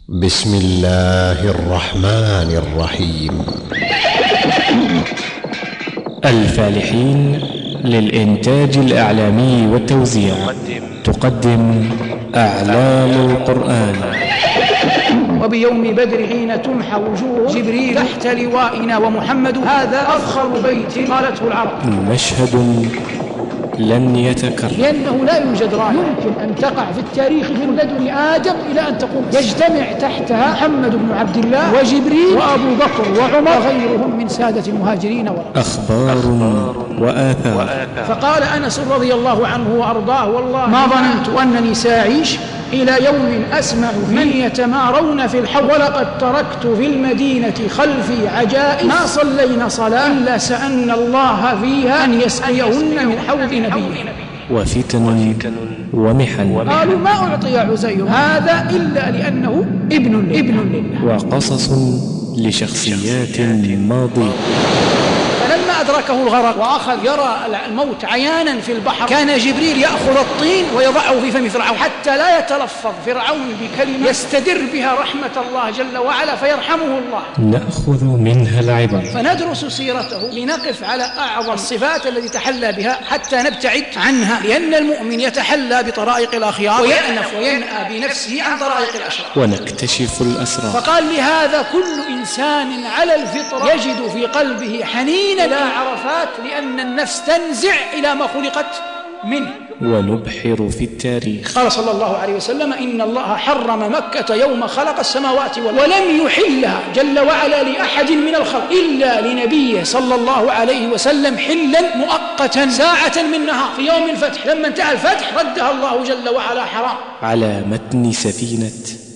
بسم الله الرحمن الرحيم. الفالحين للإنتاج الإعلامي والتوزيع تقدم أعلام القرآن. وبيوم بدر حين تمحى وجوه جبريل تحت لوائنا ومحمد هذا أفخر بيت قالته العرب. مشهد لن يتكرر، لأنه لا يوجد راية يمكن أن تقع في التاريخ من لدن آدم إلى أن تقوم يجتمع تحتها محمد بن عبد الله وجبريل وأبو بكر وعمر وغيرهم من سادة المهاجرين أخبار وآثار. فقال أنس رضي الله عنه وأرضاه: والله ما ظننت أنني سأعيش إلى يوم أسمع من يتمارون في الحوض، ولقد تركت في المدينة خلفي عجائز ما صلينا صلاة إلا سألنا الله فيها أن يسقيهن من حوض نبيه. وفتن ومحن. قالوا: ما أعطي عزير هذا إلا لأنه ابن لله. وقصص لشخصيات ماضية. فلما أدركه الغرق وأخذ يرى الموت عيانا في البحر، كان جبريل يأخذ الطين ويضعه في فم فرعون حتى لا يتلفظ فرعون بكلمة يستدر بها رحمة الله جل وعلا فيرحمه الله. نأخذ منها العبر، فندرس سيرته لنقف على أعظم الصفات التي تحلى بها حتى نبتعد عنها، لأن المؤمن يتحلى بطرائق الأخيار ويأنف وينأى بنفسه عن طرائق الأشرار. ونكتشف الأسرار. فقال: لهذا كل إنسان على الفطرة يجد في قلبه حنين إلى عرفات، لأن النفس تنزع إلى ما خلقت منه. ونبحر في التاريخ. قال صلى الله عليه وسلم: إن الله حرم مكة يوم خلق السماوات والأرض، ولم يحلها جل وعلا لأحد من الخلق إلا لنبيه صلى الله عليه وسلم حلا مؤقتا ساعة من نهار في يوم الفتح. لما انتهى الفتح ردها الله جل وعلا حرام. على متن سفينة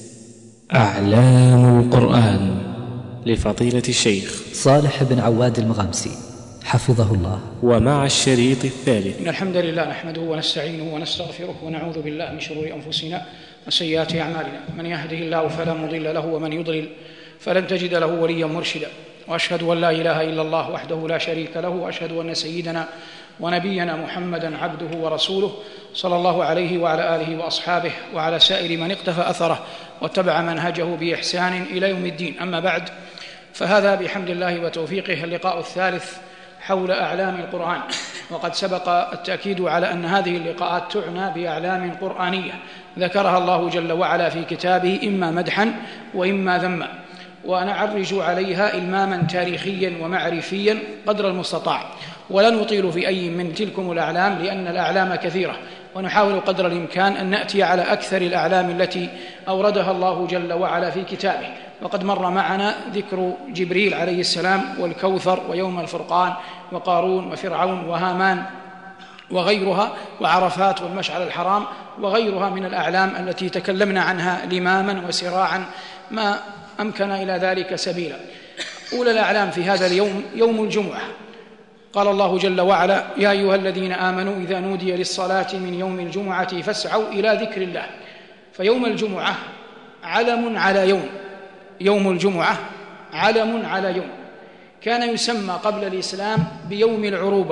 أعلام القرآن لفضيلة الشيخ صالح بن عواد المغامسي حفظه الله. ومع الشريط الثالث. إن الحمد لله نحمده ونستعينه ونستغفره ونعوذ بالله من شرور أنفسنا وسيئات أعمالنا. من يهده الله فلا مضل له ومن يضلل فلن تجد له وليا مرشدا. وأشهد أن لا إله إلا الله وحده لا شريك له، وأشهد أن سيدنا ونبينا محمدا عبده ورسوله صلى الله عليه وعلى آله وأصحابه وعلى سائر من اقتفى أثره واتبع منهجه بإحسان إلى يوم الدين. أما بعد، فهذا بحمد الله وتوفيقه اللقاء الثالث حول أعلام القرآن. وقد سبق التأكيد على أن هذه اللقاءات تعنى بأعلام قرآنية ذكرها الله جل وعلا في كتابه إما مدحا وإما ذما، ونعرج عليها إلماما تاريخيا ومعرفيا قدر المستطاع، ولا نطيل في أي من تلكم الأعلام لأن الأعلام كثيرة، ونحاول قدر الإمكان أن نأتي على أكثر الأعلام التي أوردها الله جل وعلا في كتابه. وقد مر معنا ذكر جبريل عليه السلام والكوثر ويوم الفرقان وقارون وفرعون وهامان وغيرها، وعرفات والمشعر الحرام وغيرها من الأعلام التي تكلمنا عنها لماما وسراعا ما أمكن إلى ذلك سبيلا. أولى الأعلام في هذا اليوم يوم الجمعة. قال الله جل وعلا: يا أيها الذين آمنوا إذا نودي للصلاة من يوم الجمعة فاسعوا إلى ذكر الله. فيوم الجمعة علم على يوم، يوم الجمعة علم على يوم. كان يسمى قبل الإسلام بيوم العروبة،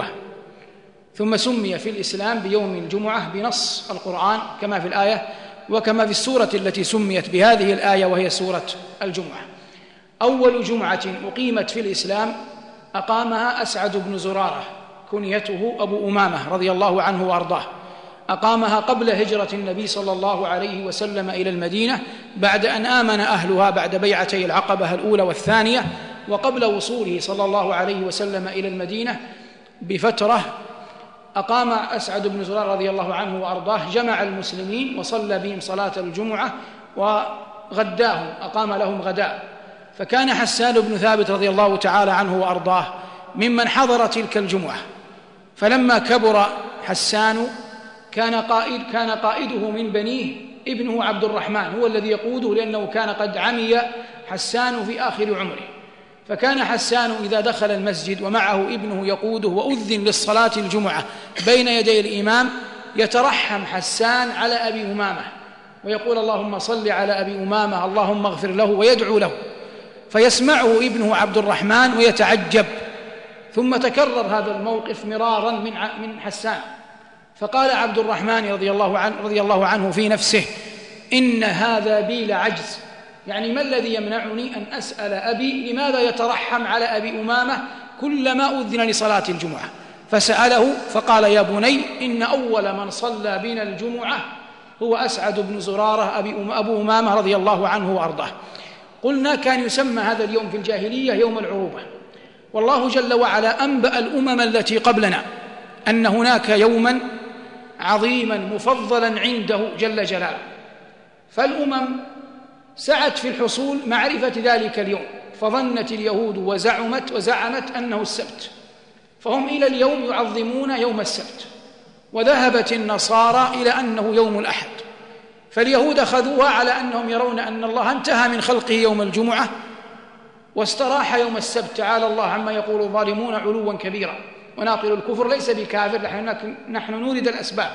ثم سمي في الإسلام بيوم الجمعة بنص القرآن كما في الآية وكما في السورة التي سميت بهذه الآية وهي سورة الجمعة. أول جمعة أقيمت في الإسلام أقامها أسعد بن زرارة كنيته أبو أمامة رضي الله عنه وأرضاه. أقامها قبل هجرة النبي صلى الله عليه وسلم إلى المدينة بعد أن آمن أهلها بعد بيعتي العقبة الأولى والثانية، وقبل وصوله صلى الله عليه وسلم إلى المدينة بفترة أقام أسعد بن زرارة رضي الله عنه وأرضاه جمع المسلمين وصلى بهم صلاة الجمعة وغداهم، أقام لهم غداء. فكان حسان بن ثابت رضي الله تعالى عنه وأرضاه ممن حضر تلك الجمعة. فلما كبر حسان كان قائده من بنيه ابنه عبد الرحمن هو الذي يقوده، لأنه كان قد عمي حسان في آخر عمره. فكان حسان إذا دخل المسجد ومعه ابنه يقوده وأذن للصلاة الجمعة بين يدي الإمام يترحم حسان على أبي أمامة ويقول: اللهم صل على أبي أمامة، اللهم اغفر له، ويدعو له. فيسمعه ابنه عبد الرحمن ويتعجب. ثم تكرر هذا الموقف مرارا من حسان، فقال عبد الرحمن رضي الله عنه في نفسه: إن هذا بي لعجز يعني ما الذي يمنعني أن أسأل أبي لماذا يترحم على أبي أمامة كلما أذن لصلاة الجمعة؟ فسأله فقال: يا بني، إن أول من صلى بنا الجمعة هو أسعد بن زرارة أبو أمامة رضي الله عنه وأرضاه. قلنا: كان يسمى هذا اليوم في الجاهلية يوم العروبة، والله جل وعلا أنبأ الأمم التي قبلنا أن هناك يوما عظيما مفضلا عنده جل جلاله، فالأمم سعت في الحصول معرفة ذلك اليوم، فظنت اليهود وزعمت أنه السبت، فهم إلى اليوم يعظمون يوم السبت، وذهبت النصارى إلى أنه يوم الأحد، فاليهود أخذوها على أنهم يرون أن الله انتهى من خلقه يوم الجمعة واستراح يوم السبت. تعالى الله عما يقول الظالمون علوا كبيرا. وناقل الكفر ليس بكافر، نحن نورد الأسباب.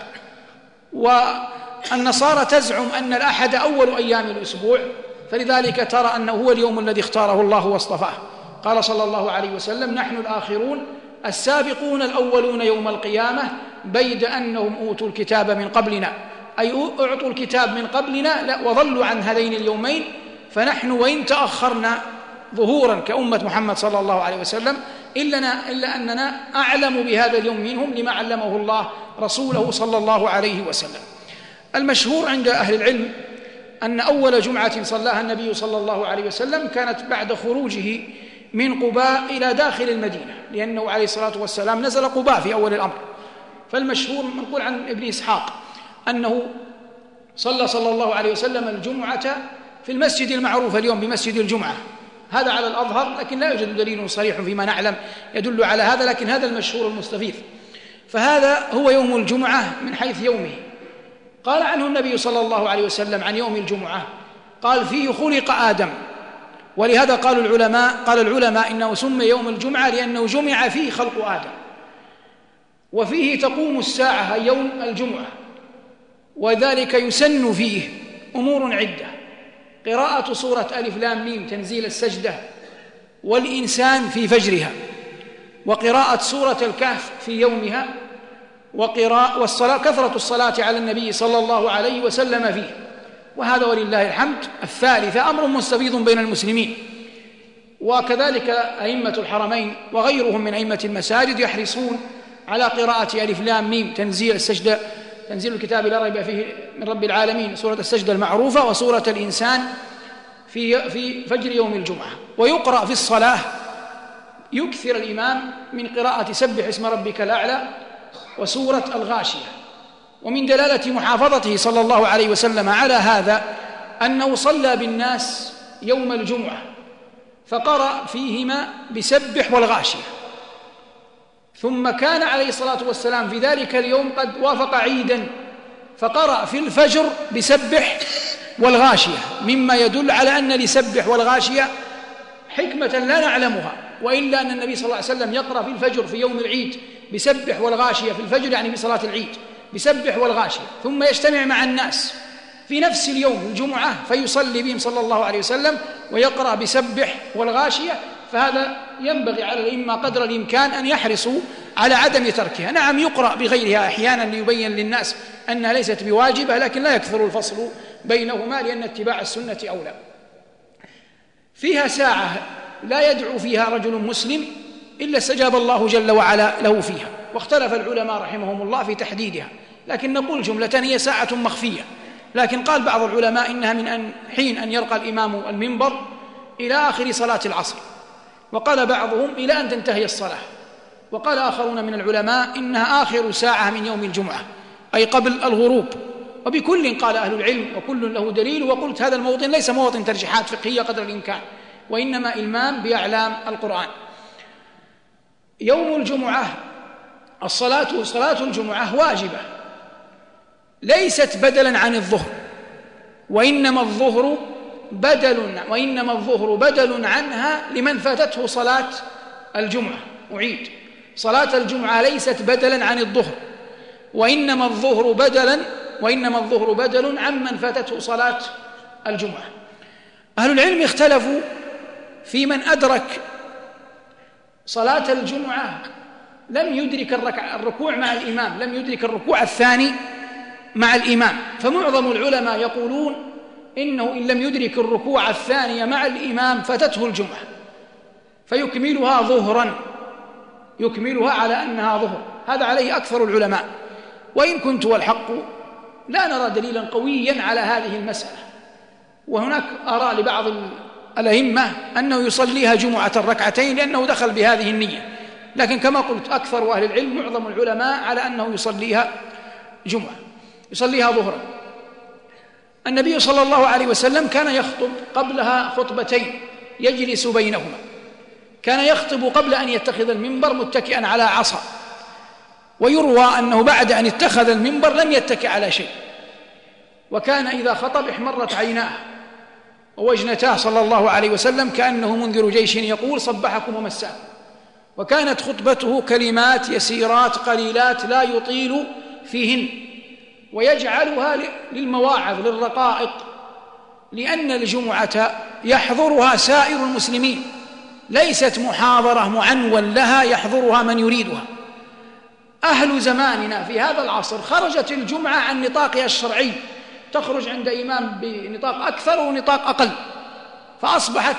والنصارى تزعم أن الأحد أول أيام الأسبوع، فلذلك ترى أنه هو اليوم الذي اختاره الله واصطفاه. قال صلى الله عليه وسلم: نحن الآخرون السابقون الأولون يوم القيامة، بيد أنهم أوتوا الكتاب من قبلنا، أي أعطوا الكتاب من قبلنا وظلوا عن هذين اليومين، فنحن وإن تأخرنا ظهورا كأمة محمد صلى الله عليه وسلم إلا أننا أعلم بهذا اليوم منهم لما علمه الله رسوله صلى الله عليه وسلم. المشهور عند أهل العلم أن أول جمعة صلاها النبي صلى الله عليه وسلم كانت بعد خروجه من قباء إلى داخل المدينة، لأنه عليه الصلاة والسلام نزل قباء في أول الأمر. فالمشهور منقول عن ابن إسحاق أنه صلى الله عليه وسلم الجمعة في المسجد المعروف اليوم بمسجد الجمعة، هذا على الأظهر، لكن لا يوجد دليل صريح فيما نعلم يدل على هذا، لكن هذا المشهور المستفيض. فهذا هو يوم الجمعة من حيث يومه. قال عنه النبي صلى الله عليه وسلم عن يوم الجمعة، قال: فيه خلق آدم. ولهذا قال العلماء إنه سمي يوم الجمعة لأنه جمع فيه خلق آدم، وفيه تقوم الساعة يوم الجمعة، وذلك يسن فيه أمور عدة: قراءة سورة ألف لام ميم تنزيل السجدة والإنسان في فجرها، وقراءة سورة الكهف في يومها، كثرة الصلاة على النبي صلى الله عليه وسلم فيه. وهذا ولله الحمد. الثالثة أمر مستفيض بين المسلمين، وكذلك أئمة الحرمين وغيرهم من أئمة المساجد يحرصون على قراءة ألف لام ميم تنزيل السجدة، تنزيل الكتاب لا ريب فيه من رب العالمين، سورة السجدة المعروفة، وسورة الإنسان في فجر يوم الجمعة. ويقرأ في الصلاة، يكثر الإمام من قراءة سبح اسم ربك الأعلى وسورة الغاشية. ومن دلالة محافظته صلى الله عليه وسلم على هذا أنه صلى بالناس يوم الجمعة فقرأ فيهما بسبح والغاشية، ثم كان عليه الصلاة والسلام في ذلك اليوم قد وافق عيدا فقرأ في الفجر بسبح والغاشية، مما يدل على أن لسبح والغاشية حكمة لا نعلمها، وإلا أن النبي صلى الله عليه وسلم يقرأ في الفجر في يوم العيد بسبح والغاشية في الفجر، يعني في صلاة العيد بسبح والغاشية، ثم يجتمع مع الناس في نفس اليوم الجمعة فيصلي بهم صلى الله عليه وسلم ويقرأ بسبح والغاشية. فهذا ينبغي على الأئمة قدر الإمكان أن يحرصوا على عدم تركها. نعم يقرأ بغيرها أحيانا ليبين للناس أنها ليست بواجبة، لكن لا يكثر الفصل بينهما لأن اتباع السنة أولى. فيها ساعة لا يدعو فيها رجل مسلم إلا استجاب الله جل وعلا له فيها، واختلف العلماء رحمهم الله في تحديدها، لكن نقول جملة هي ساعة مخفية. لكن قال بعض العلماء إنها من حين أن يرقى الإمام المنبر إلى آخر صلاة العصر، وقال بعضهم إلى أن تنتهي الصلاة، وقال آخرون من العلماء إنها آخر ساعة من يوم الجمعة أي قبل الغروب. وبكل قال أهل العلم وكل له دليل. وقلت هذا الموطن ليس موطن ترجيحات فقهية قدر الإمكان، وإنما إلمام بأعلام القرآن. يوم الجمعة صلاة الجمعة واجبة ليست بدلا عن الظهر، وإنما الظهر بدل عنها لمن فاتته صلاة الجمعة. أعيد: صلاة الجمعة ليست بدلا عن الظهر، وإنما الظهر بدل عن من فاتته صلاة الجمعة. أهل العلم اختلفوا في من أدرك صلاة الجمعة لم يدرك الركوع مع الإمام، لم يدرك الركوع الثاني مع الإمام. فمعظم العلماء يقولون إنه إن لم يدرك الركوع الثاني مع الإمام فاتته الجمعة فيكملها ظهرا، يكملها على أنها ظهر. هذا عليه أكثر العلماء، وإن كنت والحق لا نرى دليلا قويا على هذه المسألة. وهناك آراء لبعض الأئمة أنه يصليها جمعة ركعتين لأنه دخل بهذه النية، لكن كما قلت أكثر أهل العلم معظم العلماء على أنه يصليها جمعة، يصليها ظهرا. النبي صلى الله عليه وسلم كان يخطب قبلها خطبتين يجلس بينهما، كان يخطب قبل أن يتخذ المنبر متكئا على عصا، ويروى أنه بعد أن اتخذ المنبر لم يتكئ على شيء، وكان إذا خطب احمرت عيناه ووجنتاه صلى الله عليه وسلم كأنه منذر جيش يقول صبحكم ومساكم. وكانت خطبته كلمات يسيرات قليلات لا يطيل فيهن، ويجعلها للمواعظ للرقائق، لأن الجمعة يحضرها سائر المسلمين، ليست محاضرة معنون لها يحضرها من يريدها. أهل زماننا في هذا العصر خرجت الجمعة عن نطاقها الشرعي، تخرج عند إمام بنطاق أكثر ونطاق أقل، فأصبحت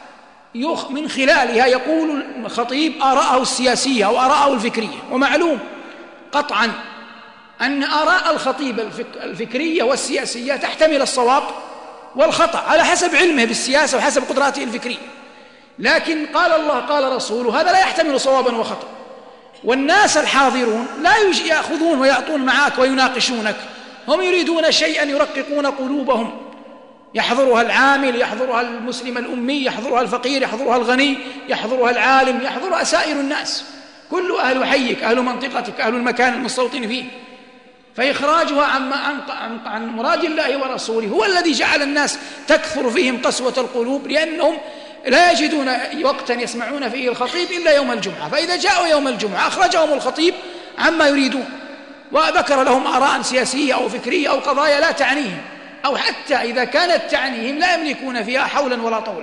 من خلالها يقول الخطيب آراءه السياسية أو آراءه الفكرية. ومعلوم قطعا أن آراء الخطيب الفكرية والسياسية تحتمل الصواب والخطأ على حسب علمه بالسياسة وحسب قدراته الفكرية، لكن قال الله قال رسوله هذا لا يحتمل صوابا وخطأ. والناس الحاضرون لا يأخذون ويعطون معك ويناقشونك، هم يريدون شيئا يرققون قلوبهم، يحضرها العامل، يحضرها المسلم الأمي، يحضرها الفقير، يحضرها الغني، يحضرها العالم، يحضرها سائر الناس، كل أهل حيك، أهل منطقتك، أهل المكان المستوطن فيه. فإخراجها عن مراد الله ورسوله هو الذي جعل الناس تكثر فيهم قسوة القلوب، لأنهم لا يجدون وقتا يسمعون فيه الخطيب إلا يوم الجمعة، فإذا جاءوا يوم الجمعة أخرجهم الخطيب عما يريدون، وذكر لهم آراء سياسية أو فكرية أو قضايا لا تعنيهم، أو حتى إذا كانت تعنيهم لا يملكون فيها حولا ولا طولا.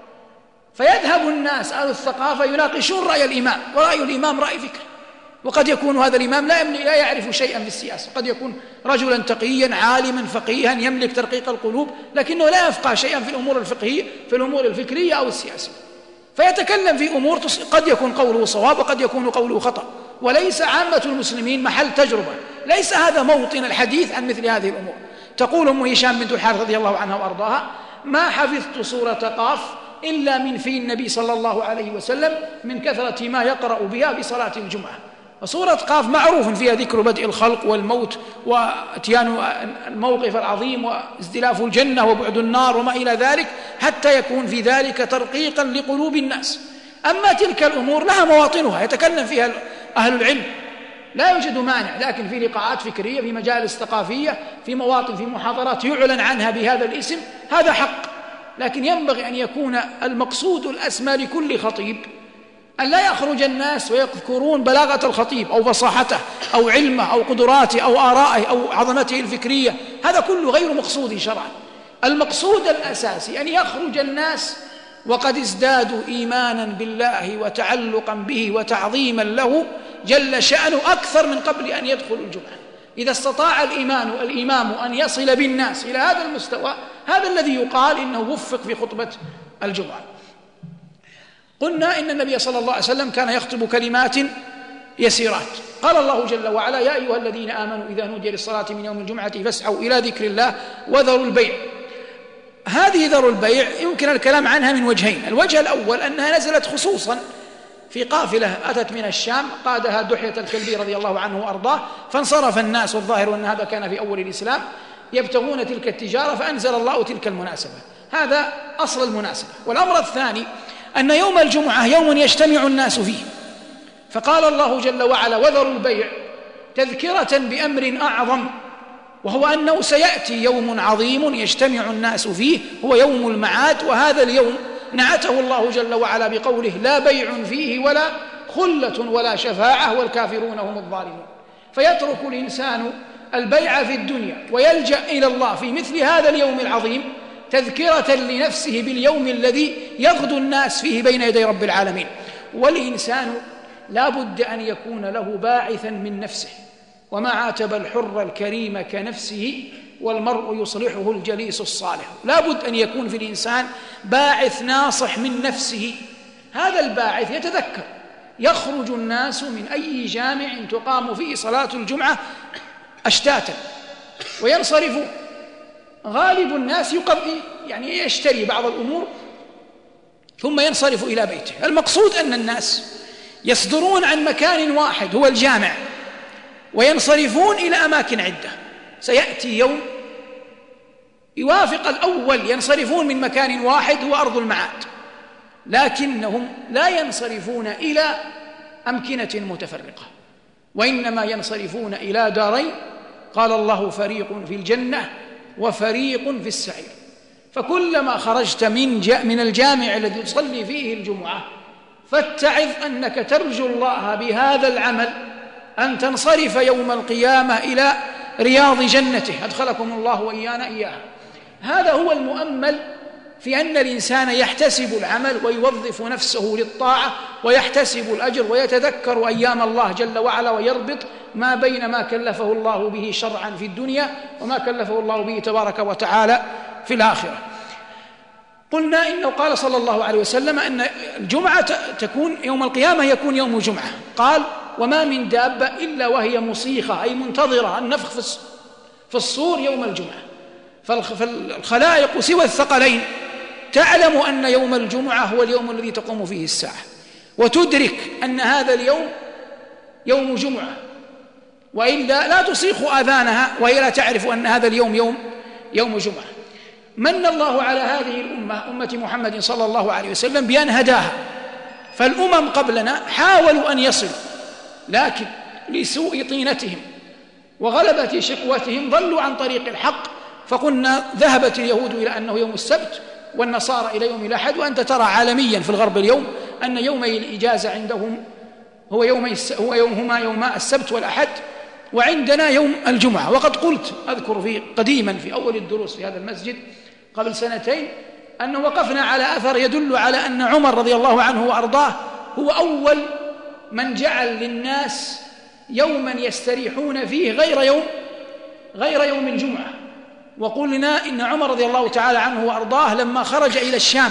فيذهب الناس أهل الثقافة يناقشون رأي الإمام، ورأي الإمام رأي فكر، وقد يكون هذا الإمام لا يعرف شيئا في السياسة، قد يكون رجلا تقيا عالما فقيها يملك ترقيق القلوب، لكنه لا يفقه شيئا في الأمور الفقهية في الأمور الفكرية أو السياسية، فيتكلم في أمور قد يكون قوله صواب وقد يكون قوله خطأ. وليس عامة المسلمين محل تجربة، ليس هذا موطن الحديث عن مثل هذه الأمور. تقول أم هشام بنت الحارث رضي الله عنها وأرضاها: ما حفظت سورة قاف إلا من في النبي صلى الله عليه وسلم من كثرة ما يقرأ بها بصلاة الجمعة. وسورة قاف معروف فيها ذكر بدء الخلق والموت واتيان الموقف العظيم وازدلاف الجنة وبعد النار وما إلى ذلك، حتى يكون في ذلك ترقيقا لقلوب الناس. أما تلك الأمور لها مواطنها يتكلم فيها أهل العلم، لا يوجد مانع، لكن في لقاءات فكرية، في مجالس ثقافية، في مواطن، في محاضرات يعلن عنها بهذا الاسم، هذا حق. لكن ينبغي أن يكون المقصود الأسمى لكل خطيب أن لا يخرج الناس ويذكرون بلاغة الخطيب أو فصاحته أو علمه أو قدراته أو آرائه أو عظمته الفكرية، هذا كله غير مقصود شرعا. المقصود الأساسي أن يخرج الناس وقد ازدادوا إيمانا بالله وتعلقا به وتعظيما له جل شأنه أكثر من قبل أن يدخلوا الجمعة. إذا استطاع الإمام أن يصل بالناس إلى هذا المستوى، هذا الذي يقال إنه وفق في خطبة الجمعة. قلنا إن النبي صلى الله عليه وسلم كان يخطب كلمات يسيرات. قال الله جل وعلا: يا أيها الذين آمنوا إذا نودي للصلاة من يوم الجمعة فاسعوا إلى ذكر الله وذروا البيع. هذه ذروا البيع يمكن الكلام عنها من وجهين: الوجه الأول أنها نزلت خصوصا في قافلة أتت من الشام قادها دحية الكلبي رضي الله عنه وأرضاه، فانصرف الناس، والظاهر أن هذا كان في أول الإسلام، يبتغون تلك التجارة، فأنزل الله تلك المناسبة. هذا أصل المناسبة. والأمر الثاني أن يوم الجمعة يوم يجتمع الناس فيه، فقال الله جل وعلا: وذروا البيع، تذكرة بأمر أعظم، وهو أنه سيأتي يوم عظيم يجتمع الناس فيه، هو يوم المعاد. وهذا اليوم نعته الله جل وعلا بقوله: لا بيع فيه ولا خلة ولا شفاعة والكافرون هم الظالمون. فيترك الإنسان البيع في الدنيا ويلجأ إلى الله في مثل هذا اليوم العظيم، تذكرة لنفسه باليوم الذي يغدو الناس فيه بين يدي رب العالمين. والإنسان لا بد أن يكون له باعثا من نفسه، وما عاتب الحر الكريم كنفسه والمرء يصلحه الجليس الصالح. لا بد أن يكون في الإنسان باعث ناصح من نفسه. هذا الباعث يتذكر يخرج الناس من أي جامع تقام فيه صلاة الجمعة أشتاتا وينصرف غالب الناس يعني يشتري بعض الأمور ثم ينصرف إلى بيته. المقصود أن الناس يصدرون عن مكان واحد هو الجامع وينصرفون إلى أماكن عدة. سيأتي يوم يوافق الأول ينصرفون من مكان واحد هو أرض المعاد، لكنهم لا ينصرفون إلى أمكنة متفرقة، وإنما ينصرفون إلى دارين قال الله فريق في الجنة وفريق في السعير. فكلما خرجت من الجامع الذي تصلي فيه الجمعة فاتعظ أنك ترجو الله بهذا العمل أن تنصرف يوم القيامة إلى رياض جنته أدخلكم الله وإيانا إياها. هذا هو المؤمل في أن الإنسان يحتسب العمل ويوظف نفسه للطاعة ويحتسب الأجر ويتذكر أيام الله جل وعلا ويربط ما بين ما كلفه الله به شرعا في الدنيا وما كلفه الله به تبارك وتعالى في الآخرة. قلنا إنه قال صلى الله عليه وسلم أن الجمعة تكون يوم القيامة يكون يوم جمعة. قال وما من دابة إلا وهي مصيخة أي منتظرة النفخ في الصور يوم الجمعة. فالخلائق سوى الثقلين تعلم أن يوم الجمعة هو اليوم الذي تقوم فيه الساعة وتدرك أن هذا اليوم يوم جمعة، وإلا لا تصيخ آذانها وهي لا تعرف أن هذا اليوم يوم جمعة. من الله على هذه الأمة أمة محمد صلى الله عليه وسلم بأن هداها. فالأمم قبلنا حاولوا أن يصلوا لكن لسوء طينتهم وغلبة شقوتهم ضلوا عن طريق الحق. فقلنا ذهبت اليهود إلى أنه يوم السبت والنصارى إلى يوم الأحد، وأنت ترى عالميا في الغرب اليوم أن يومي الإجازة عندهم هما يوما السبت والأحد، وعندنا يوم الجمعة. وقد قلت أذكر قديما في أول الدروس في هذا المسجد قبل 2 أنه وقفنا على أثر يدل على أن عمر رضي الله عنه وأرضاه هو أول من جعل للناس يوما يستريحون فيه غير يوم الجمعة. وقلنا إن عمر رضي الله تعالى عنه وأرضاه لما خرج إلى الشام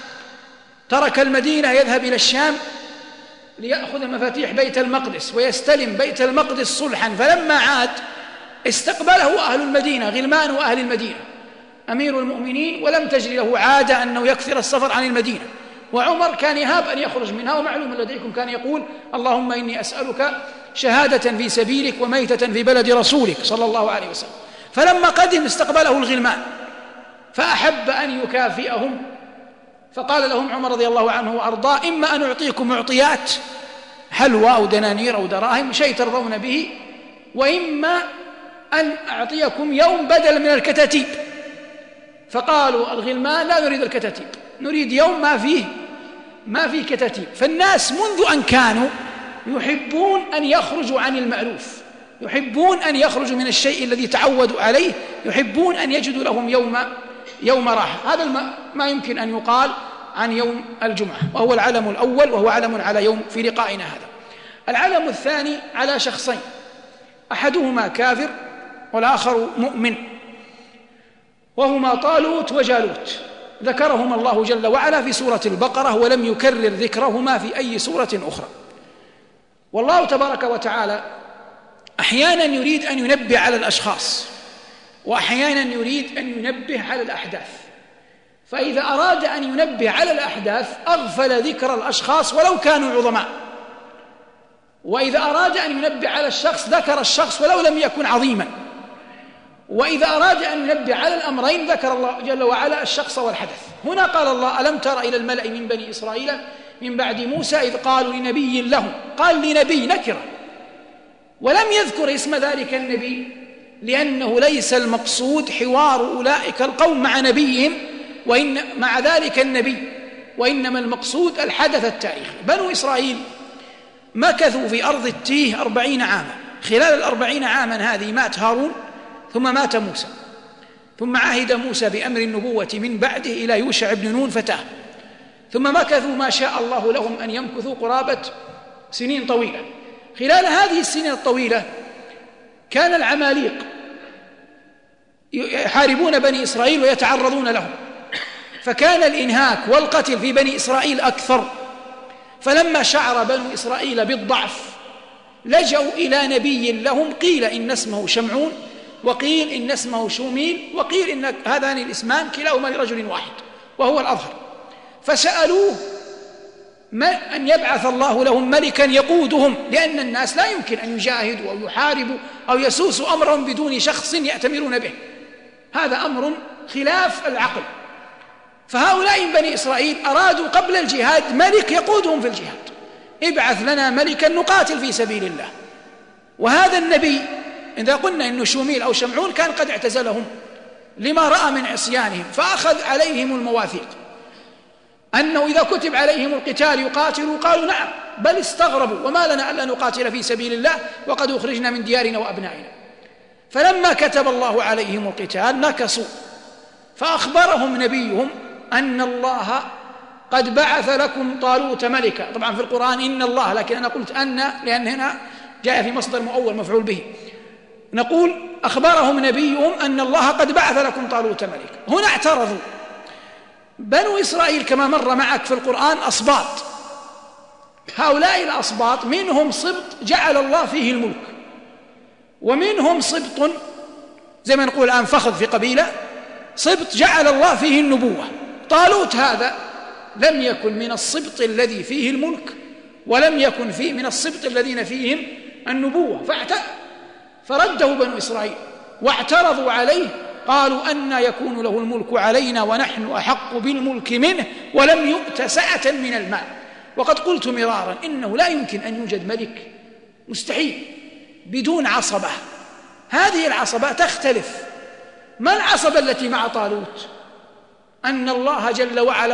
ترك المدينة يذهب إلى الشام ليأخذ مفاتيح بيت المقدس ويستلم بيت المقدس صلحا. فلما عاد استقبله أهل المدينة غلمان أهل المدينة أمير المؤمنين، ولم تجري له عادة أنه يكثر السفر عن المدينة، وعمر كان يهاب أن يخرج منها. ومعلوم لديكم كان يقول اللهم إني أسألك شهادة في سبيلك وميتة في بلد رسولك صلى الله عليه وسلم. فلما قدم استقبله الغلمان فأحب أن يكافئهم، فقال لهم عمر رضي الله عنه وأرضاه إما أن أعطيكم معطيات حلوى أو دنانير أو دراهم شيء ترضون به، وإما أن أعطيكم يوم بدل من الكتاتيب. فقالوا الغلمان لا نريد الكتاتيب، نريد يوم ما فيه كتاتيب. فالناس منذ أن كانوا يحبون أن يخرجوا عن المألوف، يحبون أن يخرجوا من الشيء الذي تعودوا عليه، يحبون أن يجدوا لهم يوم راحة. هذا ما يمكن أن يقال عن يوم الجمعة، وهو العلم الأول، وهو علم على يوم في لقائنا هذا. العلم الثاني على شخصين، أحدهما كافر والآخر مؤمن، وهما طالوت وجالوت، ذكرهما الله جل وعلا في سورة البقرة ولم يكرر ذكرهما في أي سورة أخرى. والله تبارك وتعالى أحيانا يريد أن ينبه على الأشخاص، وأحيانا يريد أن ينبه على الأحداث. فإذا أراد أن ينبه على الأحداث أغفل ذكر الأشخاص ولو كانوا عظماء، وإذا أراد أن ينبه على الشخص ذكر الشخص ولو لم يكن عظيما، وإذا أراد أن ينبه على الأمرين ذكر الله جل وعلا الشخص والحدث. هنا قال الله ألم تر إلى الملأ من بني إسرائيل من بعد موسى إذ قالوا لنبي لهم، قال لنبي نكرة ولم يذكر اسم ذلك النبي، لأنه ليس المقصود حوار أولئك القوم مع نبيهم مع ذلك النبي، وإنما المقصود الحدث التاريخي. بنو إسرائيل مكثوا في أرض التيه 40 عاما، خلال 40 عاما هذه مات هارون ثم مات موسى، ثم عهد موسى بأمر النبوة من بعده إلى يوشع بن نون فتاه، ثم مكثوا ما شاء الله لهم أن يمكثوا قرابة سنين طويلة. خلال هذه السنين الطويلة كان العماليق يحاربون بني إسرائيل ويتعرضون لهم، فكان الإنهاك والقتل في بني إسرائيل أكثر. فلما شعر بنو إسرائيل بالضعف لجأوا إلى نبي لهم، قيل إن اسمه شمعون، وقيل إن اسمه شوميل، وقيل إن هذان الاسمان كلاهما لرجل واحد وهو الأظهر. فسألوه أن يبعث الله لهم ملكا يقودهم، لأن الناس لا يمكن أن يجاهدوا أو يحاربوا أو يسوسوا أمرهم بدون شخص يأتمرون به، هذا أمر خلاف العقل. فهؤلاء من بني إسرائيل أرادوا قبل الجهاد ملك يقودهم في الجهاد، ابعث لنا ملكا نقاتل في سبيل الله. وهذا النبي إذا قلنا إنه شوميل أو شمعون كان قد اعتزلهم لما رأى من عصيانهم، فأخذ عليهم المواثيق أنه إذا كتب عليهم القتال يقاتلوا، قالوا نعم، بل استغربوا وما لنا ألا نقاتل في سبيل الله وقد أخرجنا من ديارنا وأبنائنا. فلما كتب الله عليهم القتال نكصوا، فأخبرهم نبيهم أن الله قد بعث لكم طالوت ملكا. طبعا في القرآن إن الله، لكن أنا قلت أن لأن هنا جاء في مصدر مؤول مفعول به. نقول أخبرهم نبيهم أن الله قد بعث لكم طالوت ملكا. هنا اعترضوا. بنو إسرائيل كما مر معك في القرآن أصباط، هؤلاء الأصباط منهم سبط جعل الله فيه الملك، ومنهم سبط زي ما نقول الآن فخذ في قبيلة، سبط جعل الله فيه النبوة. طالوت هذا لم يكن من السبط الذي فيه الملك، ولم يكن فيه من السبط الذين فيهم النبوة، فرده بنو إسرائيل واعترضوا عليه، قالوا أن يكون له الملك علينا ونحن أحق بالملك منه ولم يؤت سعة من المال. وقد قلت مرارا إنه لا يمكن أن يوجد ملك، مستحيل، بدون عصبة. هذه العصبة تختلف. ما العصبة التي مع طالوت؟ أن الله جل وعلا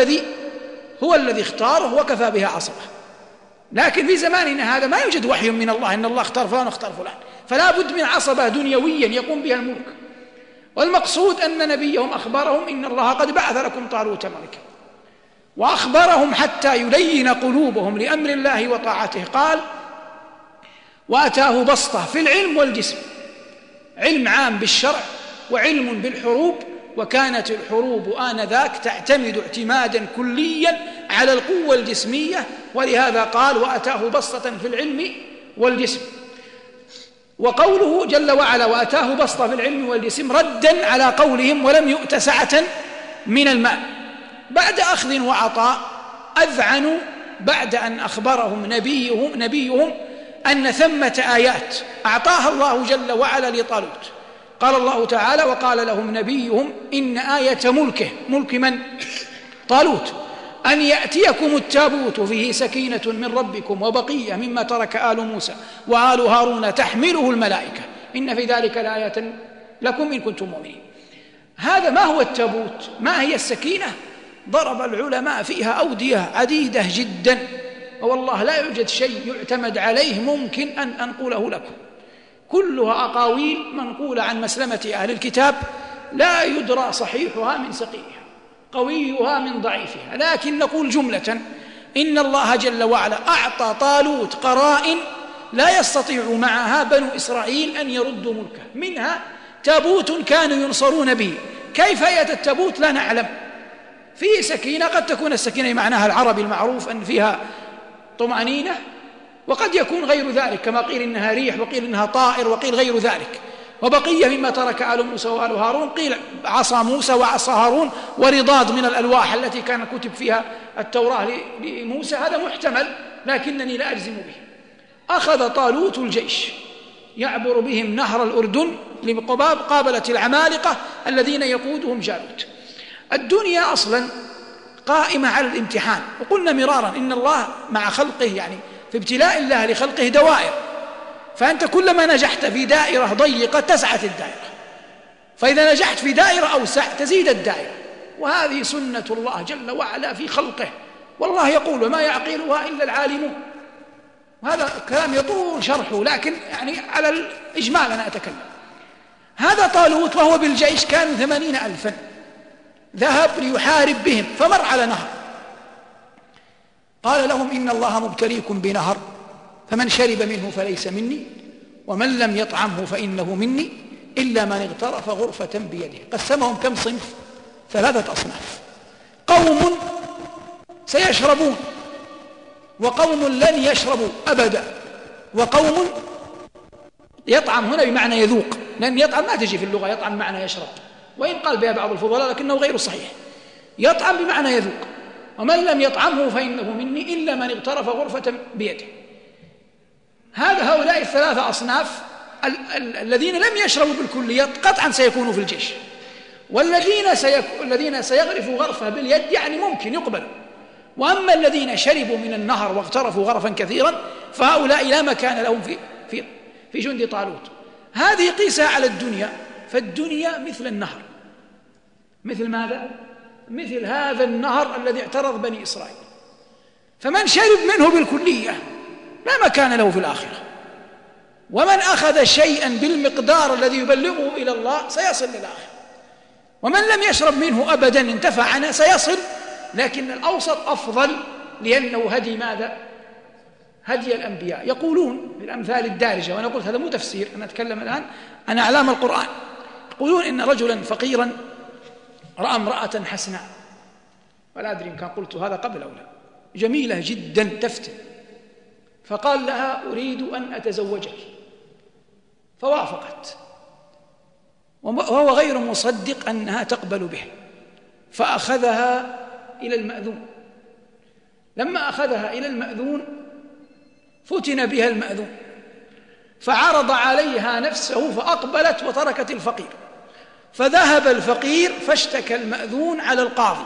هو الذي اختاره وكفى بها عصبة. لكن في زماننا هذا ما يوجد وحي من الله أن الله اختار فلان واختار فلان، فلا بد من عصبة دنيويا يقوم بها الملك. والمقصود أن نبيهم أخبرهم إن الله قد بعث لكم طالوت ملكا، وأخبرهم حتى يلين قلوبهم لأمر الله وطاعته. قال وأتاه بسطة في العلم والجسم، علم عام بالشرع وعلم بالحروب، وكانت الحروب آنذاك تعتمد اعتمادا كليا على القوة الجسمية، ولهذا قال وأتاه بسطة في العلم والجسم. وقوله جل وعلا وأتاه بسطة في العلم والجسم ردا على قولهم ولم يؤت سعة من المال. بعد أخذ وعطاء أذعنوا بعد أن أخبرهم نبيهم أن ثمة آيات أعطاها الله جل وعلا لطالوت. قال الله تعالى وقال لهم نبيهم إن آية ملك من؟ طالوت، أن يأتيكم التابوت فيه سكينة من ربكم وبقية مما ترك آل موسى وآل هارون تحمله الملائكة إن في ذلك لآية لكم إن كنتم مؤمنين. هذا ما هو التابوت؟ ما هي السكينة؟ ضرب العلماء فيها أودية عديدة جدا، والله لا يوجد شيء يعتمد عليه ممكن أن أنقله لكم، كلها أقاويل منقولة عن مسلمة أهل الكتاب لا يدرى صحيحها من سقيمها، قويها من ضعيفها. لكن نقول جملة إن الله جل وعلا أعطى طالوت قرائن لا يستطيع معها بنو إسرائيل أن يردوا ملكه، منها تابوت كانوا ينصرون به. كيف يأتي التابوت لا نعلم. فيه سكينة، قد تكون السكينة معناها العربي المعروف أن فيها طمأنينة، وقد يكون غير ذلك كما قيل إنها ريح، وقيل إنها طائر، وقيل غير ذلك. وبقية مما ترك آل موسى وآل هارون، قيل عصا موسى وعصا هارون ورضاد من الألواح التي كان كتب فيها التوراة لموسى، هذا محتمل لكنني لا أجزم به. أخذ طالوت الجيش يعبر بهم نهر الأردن لمقابلة العمالقة الذين يقودهم جالوت. الدنيا أصلا قائمة على الامتحان، وقلنا مرارا إن الله مع خلقه يعني في ابتلاء الله لخلقه دوائر، فأنت كلما نجحت في دائرة ضيقة تسعت الدائرة، فإذا نجحت في دائرة أوسع تزيد الدائرة، وهذه سنة الله جل وعلا في خلقه. والله يقول وما يعقلها إلا العالمون. وهذا كلام يطول شرحه، لكن يعني على الإجمال أنا أتكلم. هذا طالوت وهو بالجيش كانوا 80,000 ذهب ليحارب بهم، فمر على نهر، قال لهم إن الله مبتليكم بنهر فمن شرب منه فليس مني ومن لم يطعمه فإنه مني إلا من اغترف غرفة بيده. قسمهم كم صنف؟ 3 أصناف. قوم سيشربون، وقوم لن يشربوا أبدا، وقوم يطعم هنا بمعنى يذوق، لأن يطعم ما تجي في اللغة يطعم بمعنى يشرب، وإن قال بها بعض الفضلاء لكنه غير صحيح. يطعم بمعنى يذوق، ومن لم يطعمه فإنه مني إلا من اغترف غرفة بيده. هؤلاء 3 أصناف الذين لم يشربوا بالكلية قطعا سيكونوا في الجيش، والذين سيغرفوا غرفة باليد يعني ممكن يقبلوا. وأما الذين شربوا من النهر واغترفوا غرفا كثيرا فهؤلاء لا مكان لهم في جند طالوت. هذه قيسها على الدنيا، فالدنيا مثل النهر. مثل ماذا؟ مثل هذا النهر الذي اعترض بني إسرائيل، فمن شرب منه بالكلية لا مكان له في الآخرة، ومن أخذ شيئا بالمقدار الذي يبلغه إلى الله سيصل للآخرة، ومن لم يشرب منه أبدا انتفع عنه سيصل، لكن الأوسط أفضل لأنه هدي ماذا؟ هدي الأنبياء. يقولون بالأمثال الدارجة، وأنا قلت هذا مو تفسير، أنا أتكلم الآن عن أعلام القرآن. يقولون إن رجلا فقيرا رأى امرأة حسناء، ولا أدري إن كان قلت هذا قبل أو لا، جميلة جدا تفتن، فقال لها أريد أن أتزوجك، فوافقت وهو غير مصدق أنها تقبل به، فأخذها إلى المأذون. لما أخذها إلى المأذون فتن بها المأذون، فعرض عليها نفسه فأقبلت وتركت الفقير، فذهب الفقير فاشتكى المأذون على القاضي،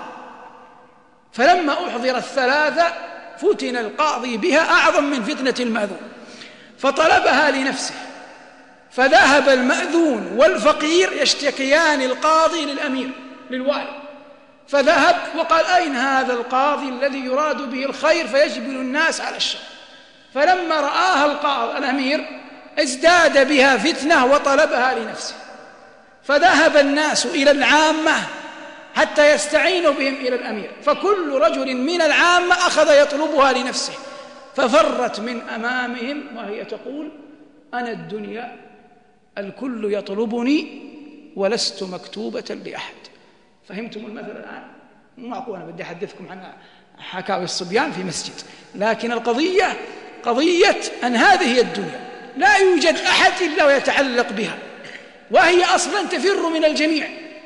فلما أحضر الثلاثة فتن القاضي بها أعظم من فتنة المأذون، فطلبها لنفسه، فذهب المأذون والفقير يشتكيان القاضي للأمير للوالي، فذهب وقال أين هذا القاضي الذي يراد به الخير فيجبل الناس على الشر؟ فلما رآها الأمير ازداد بها فتنة وطلبها لنفسه، فذهب الناس إلى العامة حتى يستعينوا بهم إلى الأمير، فكل رجل من العامة أخذ يطلبها لنفسه، ففرت من أمامهم وهي تقول أنا الدنيا الكل يطلبني ولست مكتوبة لأحد. فهمتم المثل الآن؟ مو معقول أنا بدي أحدثكم عن حكاوي الصبيان في مسجد، لكن القضية قضية أن هذه هي الدنيا، لا يوجد أحد إلا ويتعلق بها، وهي أصلا تفر من الجميع،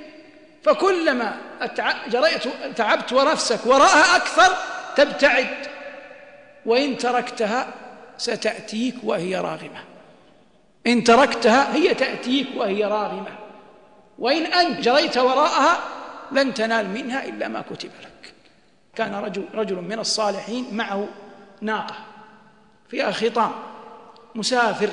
فكلما تعبت ونفسك وراءها أكثر تبتعد، وإن تركتها ستأتيك وهي راغمة، إن تركتها هي تأتيك وهي راغمة، وإن أنت جريت وراءها لن تنال منها إلا ما كتب لك. كان رجل من الصالحين معه ناقة فيها خطام مسافر،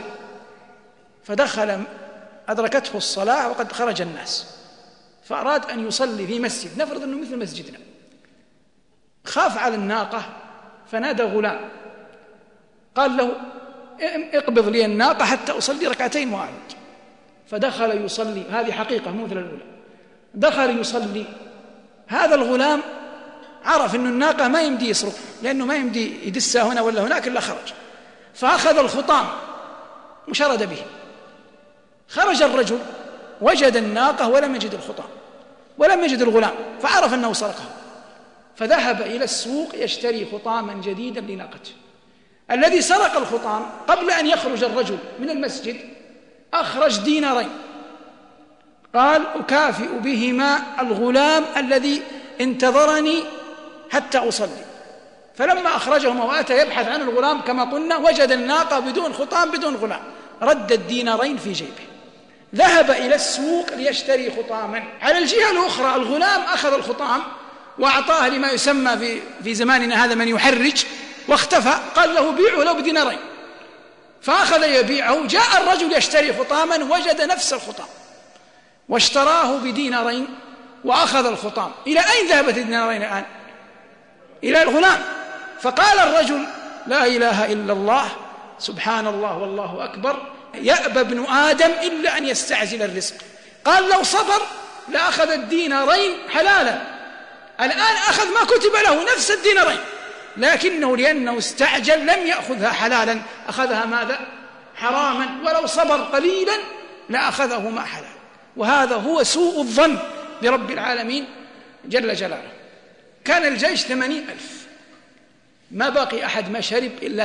فدخل أدركته الصلاة وقد خرج الناس، فأراد أن يصلي في مسجد، نفرض أنه مثل مسجدنا، خاف على الناقة فنادى غلام قال له اقبض لي الناقة حتى أصلي 2 ركعتين وأعود. فدخل يصلي، هذه حقيقة مو مثل الأولى، دخل يصلي. هذا الغلام عرف أن الناقة ما يمدي يسرق لأنه ما يمدي يدسها هنا ولا هناك إلا خرج، فأخذ الخطام وشرد به. خرج الرجل وجد الناقة ولم يجد الخطام ولم يجد الغلام، فعرف أنه سرقه، فذهب إلى السوق يشتري خطاما جديدا لناقته. الذي سرق الخطام قبل أن يخرج الرجل من المسجد أخرج 2 دينارين، قال أكافئ بهما الغلام الذي انتظرني حتى أصلي. فلما أخرجهما وأتى يبحث عن الغلام كما قلنا وجد الناقة بدون خطام بدون غلام، رد 2 دينارين في جيبه، ذهب إلى السوق ليشتري خطاما. على الجهة الأخرى الغلام أخذ الخطام وأعطاه لما يسمى في زماننا هذا من يحرج، واختفى، قال له بيعه لو ب2 دينارين، فأخذ يبيعه. جاء الرجل يشتري خطاما وجد نفس الخطام واشتراه ب2 دينارين وأخذ الخطام. إلى أين ذهبت 2 دينارين الآن؟ إلى الغلام. فقال الرجل لا إله إلا الله سبحان الله والله أكبر، يأبى ابن آدم إلا أن يستعجل الرزق. قال لو صبر لأخذ 2 دينارين حلالا، الآن أخذ ما كتب له نفس 2 دينارين، لكنه لأنه استعجل لم يأخذها حلالا، أخذها ماذا؟ حراما. ولو صبر قليلا لأخذه ما حلال. وهذا هو سوء الظن برب العالمين جل جلاله. كان الجيش 80,000، ما بقي أحد ما شرب إلا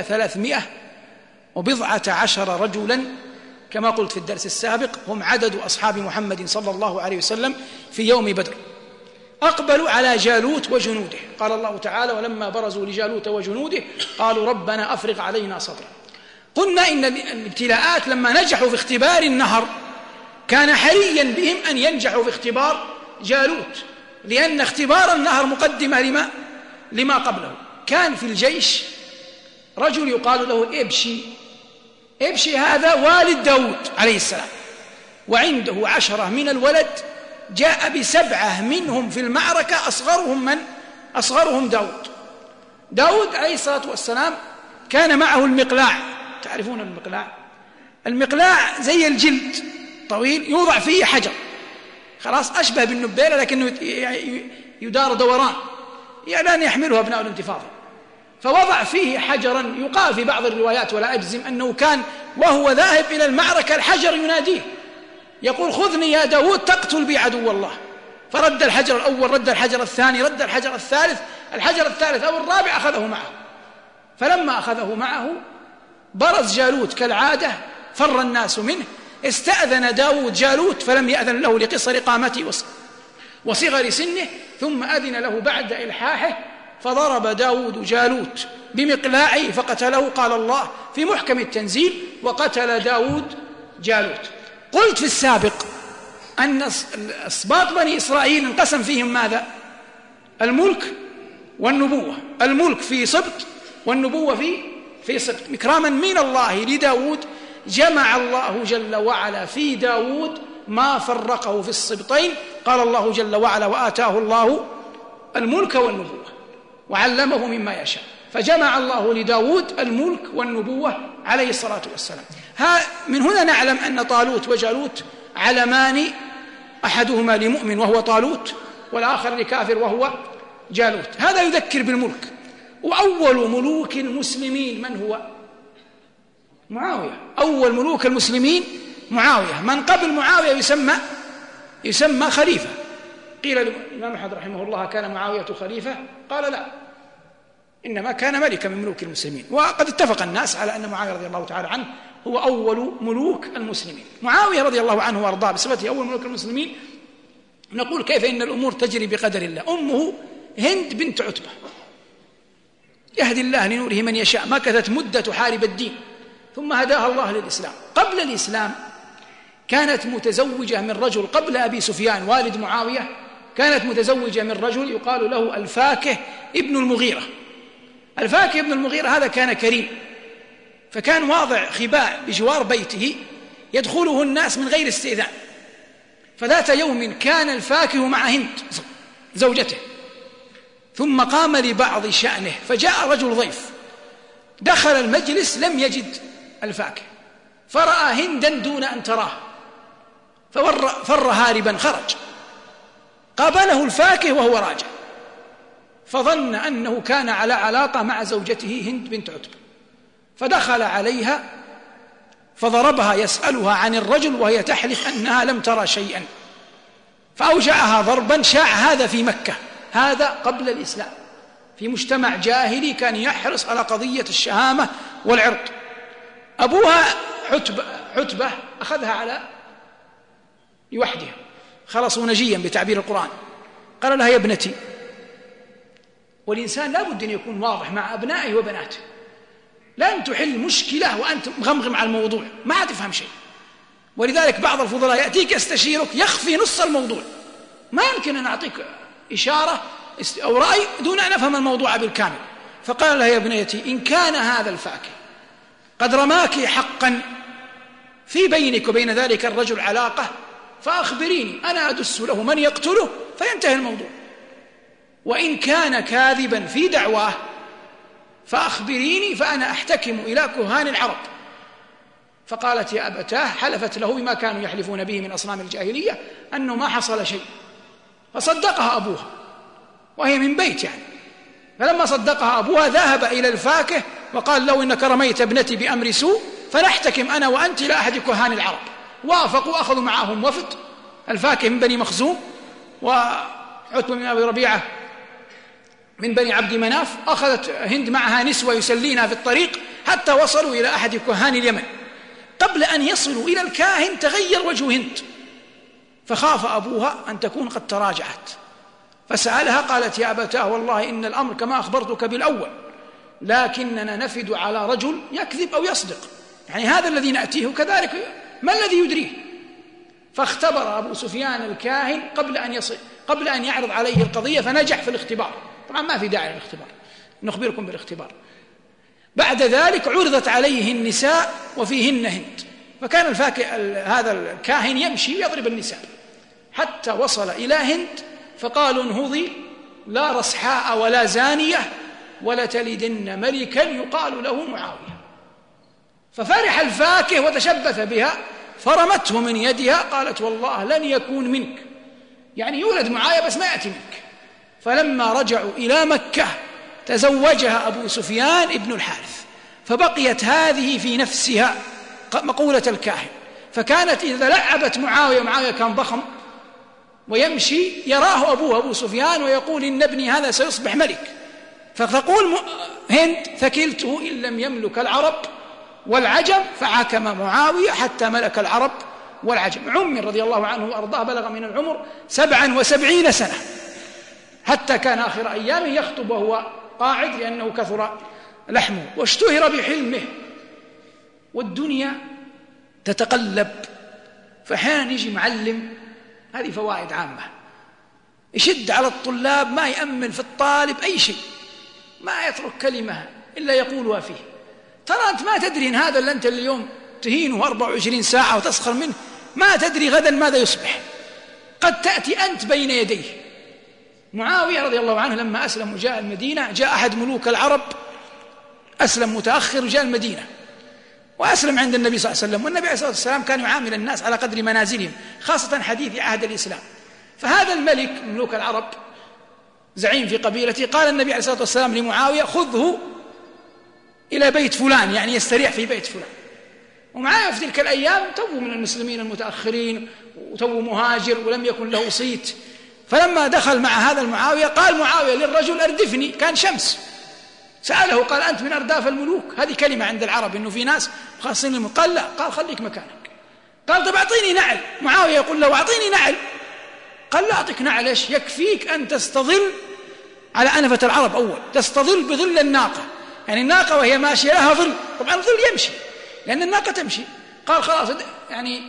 310 رجلا، كما قلت في الدرس السابق هم عدد أصحاب محمد صلى الله عليه وسلم في يوم بدر. أقبلوا على جالوت وجنوده، قال الله تعالى: ولما برزوا لجالوت وجنوده قالوا ربنا أفرغ علينا صبرا. قلنا إن الابتلاءات لما نجحوا في اختبار النهر كان حريا بهم أن ينجحوا في اختبار جالوت، لأن اختبار النهر مقدمة لما قبله. كان في الجيش رجل يقال له إبشي هذا والد داود عليه السلام، وعنده 10 من الولد، جاء ب7 منهم في المعركة، أصغرهم داود عليه الصلاة والسلام. كان معه المقلاع، تعرفون المقلاع زي الجلد طويل يوضع فيه حجر، خلاص أشبه بالنبيلة لكنه يدار دوران، لأن يحمله أبناء الانتفاضة. فوضع فيه حجرا، يقال في بعض الروايات ولا أجزم أنه كان وهو ذاهب إلى المعركة الحجر يناديه يقول: خذني يا داود تقتل بي عدو الله. فرد الحجر الأول، رد الحجر الثاني، رد الحجر الثالث، الحجر الثالث أو الرابع أخذه معه. فلما أخذه معه برز جالوت كالعادة، فر الناس منه. استأذن داود جالوت فلم يأذن له لقصر قامته وصغر سنه، ثم أذن له بعد إلحاحه، فضرب داود جالوت بمقلاعه فقتله. قال الله في محكم التنزيل: وقتل داود جالوت. قلت في السابق أن أسباط بني إسرائيل انقسم فيهم ماذا؟ الملك والنبوة. الملك في سبط والنبوة في سبط. إكراما من الله لداود جمع الله جل وعلا في داود ما فرقه في السبطين. قال الله جل وعلا: وآتاه الله الملك والنبوة وعلمه مما يشاء. فجمع الله لداود الملك والنبوة عليه الصلاة والسلام. من هنا نعلم أن طالوت وجالوت علمان، أحدهما لمؤمن وهو طالوت، والآخر لكافر وهو جالوت. هذا يذكر بالملك. وأول ملوك المسلمين من هو؟ معاوية. أول ملوك المسلمين معاوية. من قبل معاوية يسمى خليفة. قيل الإمام أحمد رحمه الله: كان معاوية خليفة؟ قال: لا، إنما كان ملكا من ملوك المسلمين. وقد اتفق الناس على أن معاوية رضي الله تعالى عنه هو أول ملوك المسلمين. معاوية رضي الله عنه وأرضاه بصفته أول ملوك المسلمين، نقول كيف إن الأمور تجري بقدر الله. أمه هند بنت عتبة، يهدي الله لنوره من يشاء، مكثت مدة تحارب الدين ثم هداها الله للإسلام. قبل الإسلام كانت متزوجة من رجل، قبل أبي سفيان والد معاوية كانت متزوجة من رجل يقال له الفاكه ابن المغيرة. الفاكه ابن المغيرة هذا كان كريم، فكان واضع خباء بجوار بيته يدخله الناس من غير استئذان. فذات يوم كان الفاكه مع هند زوجته، ثم قام لبعض شأنه، فجاء رجل ضيف، دخل المجلس لم يجد الفاكه، فرأى هندا دون أن تراه، ففر هاربا، خرج، قابله الفاكه وهو راجع، فظن أنه كان على علاقة مع زوجته هند بنت عتبة، فدخل عليها فضربها يسألها عن الرجل وهي تحلف أنها لم ترى شيئا، فأوجعها ضربا. شاع هذا في مكة، هذا قبل الإسلام، في مجتمع جاهلي كان يحرص على قضية الشهامة والعرض. أبوها عتبة أخذها على لوحدها، خلصوا نجيا بتعبير القرآن. قال لها: يا ابنتي، والإنسان لا بد أن يكون واضح مع أبنائه وبناته، لن تحل مشكلة وأنت مغمغم على الموضوع ما تفهم شيء. ولذلك بعض الفضلاء يأتيك يستشيرك يخفي نص الموضوع، ما يمكن أن أعطيك إشارة أو رأي دون أن أفهم الموضوع بالكامل. فقال لها: يا ابنتي، إن كان هذا الفاكه قد رماك حقا في بينك وبين ذلك الرجل علاقة، فأخبريني أنا أدس له من يقتله فينتهي الموضوع، وإن كان كاذبا في دعواه فأخبريني فأنا أحتكم إلى كهان العرب. فقالت: يا أبتاه، حلفت له بما كانوا يحلفون به من أصنام الجاهلية أنه ما حصل شيء، فصدقها أبوها وهي من بيت يعني. فلما صدقها أبوها ذهب إلى الفاكه وقال له: إنك رميت ابنتي بأمر سوء، فنحتكم أنا وأنت إلى أحد كهان العرب، وافقوا، أخذوا معهم وفد الفاكه من بني مخزوم، وعتبة بن أبي ربيعة من بني عبد مناف. أخذت هند معها نسوة يسلينها في الطريق حتى وصلوا إلى أحد كهان اليمن. قبل أن يصلوا إلى الكاهن تغير وجه هند، فخاف أبوها أن تكون قد تراجعت، فسألها قالت: يا أبتاه والله إن الأمر كما أخبرتك بالأول، لكننا نفد على رجل يكذب أو يصدق، يعني هذا الذي نأتيه كذلك ما الذي يدريه؟ فاختبر أبو سفيان الكاهن قبل أن يعرض عليه القضية، فنجح في الاختبار. طبعا ما في داعي للاختبار، نخبركم بالاختبار. بعد ذلك عرضت عليه النساء وفيهن هند، فكان هذا الكاهن يمشي ويضرب النساء حتى وصل إلى هند، فقالوا: انهضي لا رصحاء ولا زانية ولتلدن ملكا يقال له معاوية. ففرح الفاكه وتشبث بها، فرمته من يدها، قالت: والله لن يكون منك، يعني يولد معاوية بس ما يأتي منك. فلما رجعوا إلى مكة تزوجها أبو سفيان ابن الحارث، فبقيت هذه في نفسها مقولة الكاهن. فكانت إذا لعبت معاوية كان ضخم ويمشي، يراه أبوه أبو سفيان ويقول: إن ابني هذا سيصبح ملك. فتقول هند: ثكلته إن لم يملك العرب والعجم، فحكم معاوية حتى ملك العرب والعجم. عمر رضي الله عنه وأرضاه بلغ من العمر 77 سنة، حتى كان آخر أيامه يخطب وهو قاعد لأنه كثر لحمه، واشتهر بحلمه. والدنيا تتقلب، فأحيانا يجي معلم، هذه فوائد عامة، يشد على الطلاب، ما يأمل في الطالب أي شيء، ما يترك كلمة إلا يقولها فيه. ترى أنت ما تدري إن هذا اللي أنت اليوم تهينه 24 ساعة وتسخر منه، ما تدري غدا ماذا يصبح، قد تأتي أنت بين يديه. معاوية رضي الله عنه لما أسلم وجاء المدينة، جاء أحد ملوك العرب، أسلم متأخر وجاء المدينة وأسلم عند النبي صلى الله عليه وسلم. والنبي عليه الصلاة والسلام كان يعامل الناس على قدر منازلهم، خاصة حديث عهد الإسلام. فهذا الملك ملوك العرب زعيم في قبيلته، قال النبي عليه الصلاة والسلام لمعاوية: خذه إلى بيت فلان، يعني يستريح في بيت فلان. ومعاوية في تلك الأيام تو من المسلمين المتأخرين، وتو مهاجر ولم يكن له صيت. فلما دخل مع هذا المعاوية قال معاوية للرجل: أردفني، كان شمس. سأله قال: أنت من أرداف الملوك؟ هذه كلمة عند العرب إنه في ناس خاصين الملوك. قال: لا. قال: خليك مكانك. قال: طب أعطيني نعل. معاوية يقول له: أعطيني نعل. قال: لا أعطيك نعل، إيش يكفيك أن تستظل على أنفة العرب أول، تستظل بظل الناقة، يعني الناقة وهي ماشية لها ظل، طبعا الظل يمشي لأن الناقة تمشي. قال: خلاص، يعني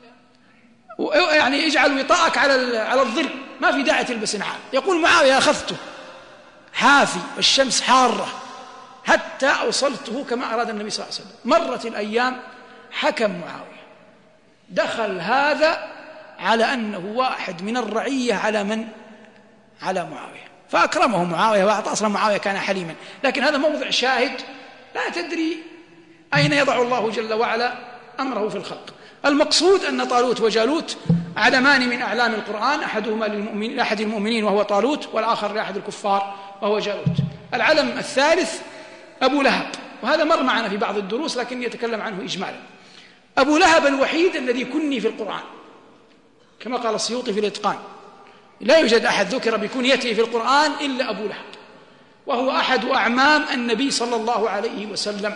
اجعل وطاءك على الظل، ما في داعي تلبس نعال. يقول معاوية: أخذته حافي والشمس حارة حتى أوصلته كما أراد النبي صلى الله عليه وسلم. مرت الأيام، حكم معاوية، دخل هذا على أنه واحد من الرعية على من؟ على معاوية، فأكرمه معاوية وأعطى. أصلا معاوية كان حليما، لكن هذا موضع شاهد، لا تدري أين يضع الله جل وعلا أمره في الخلق. المقصود أن طالوت وجالوت علمان من أعلام القرآن، أحدهما لأحد المؤمنين وهو طالوت، والآخر لأحد الكفار وهو جالوت. العلم الثالث أبو لهب، وهذا مر معنا في بعض الدروس لكن يتكلم عنه إجمالا. أبو لهب الوحيد الذي كني في القرآن، كما قال السيوطي في الإتقان: لا يوجد أحد ذكر بكنيته في القرآن إلا أبو لهب، وهو أحد أعمام النبي صلى الله عليه وسلم.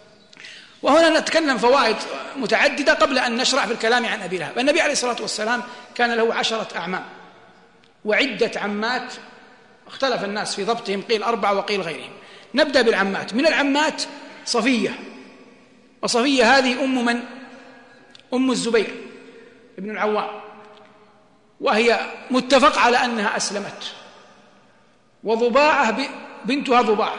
وهنا نتكلم فوائد متعددة قبل أن نشرع في الكلام عن أبي لهب. النبي عليه الصلاة والسلام كان له 10 أعمام وعدة عمات، اختلف الناس في ضبطهم، قيل 4 وقيل غيرهم. نبدأ بالعمات. من العمات صفية، وصفية هذه أم من؟ أم الزبير ابن العوام، وهي متفق على أنها أسلمت. وضباعة بنتها ضباعة.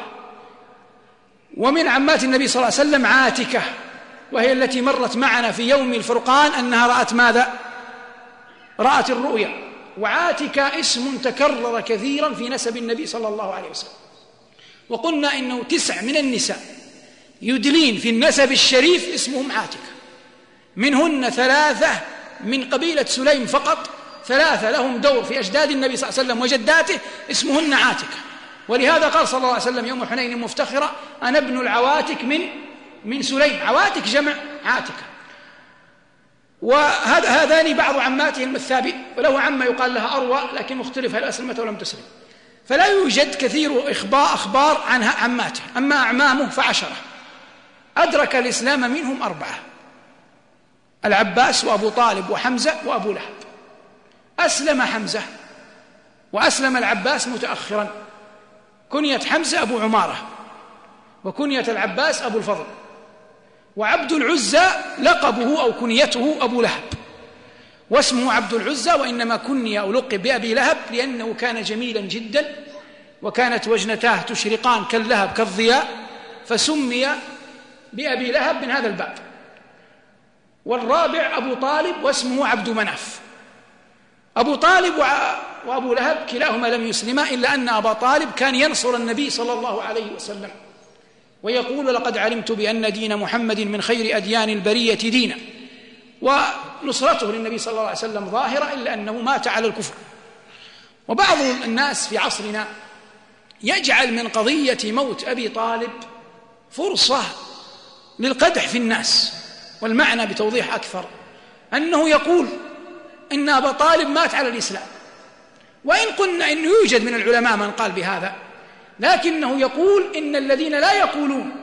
ومن عمات النبي صلى الله عليه وسلم عاتكة، وهي التي مرت معنا في يوم الفرقان أنها رأت ماذا؟ رأت الرؤيا. وعاتكة اسم تكرر كثيرا في نسب النبي صلى الله عليه وسلم. وقلنا إنه 9 من النساء يدلين في النسب الشريف اسمهم عاتكة، منهن 3 من قبيلة سليم فقط، 3 لهم دور في أجداد النبي صلى الله عليه وسلم وجداته اسمهن عاتكة. ولهذا قال صلى الله عليه وسلم يوم حنين مفتخرة: أنا ابن العواتك من سليم. عواتك جمع عاتكة. وهذان بعض عماته المثابين، وله عمة يقال لها أروى لكن مختلف هل أسلمت ولم تسلم، فلا يوجد كثير أخبار عن عماته. أما أعمامه فعشرة أدرك الإسلام منهم 4: العباس وأبو طالب وحمزة وأبو لهب. أسلم حمزة وأسلم العباس متأخرا، كنية حمزة أبو عمارة وكنية العباس أبو الفضل، وعبد العزى لقبه أو كنيته أبو لهب، واسمه عبد العزى، وإنما كني أو لقب بأبي لهب لأنه كان جميلا جدا وكانت وجنتاه تشرقان كاللهب كالضياء، فسمي بأبي لهب من هذا الباب. والرابع أبو طالب واسمه عبد مناف. أبو طالب وأبو لهب كلاهما لم يسلما، إلا أن أبا طالب كان ينصر النبي صلى الله عليه وسلم ويقول: لقد علمت بأن دين محمد من خير أديان البرية دينا، ونصرته للنبي صلى الله عليه وسلم ظاهرة، إلا أنه مات على الكفر. وبعض الناس في عصرنا يجعل من قضية موت أبي طالب فرصة للقدح في الناس، والمعنى بتوضيح أكثر أنه يقول إن أبا طالب مات على الإسلام، وإن قلنا إنه يوجد من العلماء من قال بهذا، لكنه يقول إن الذين لا يقولون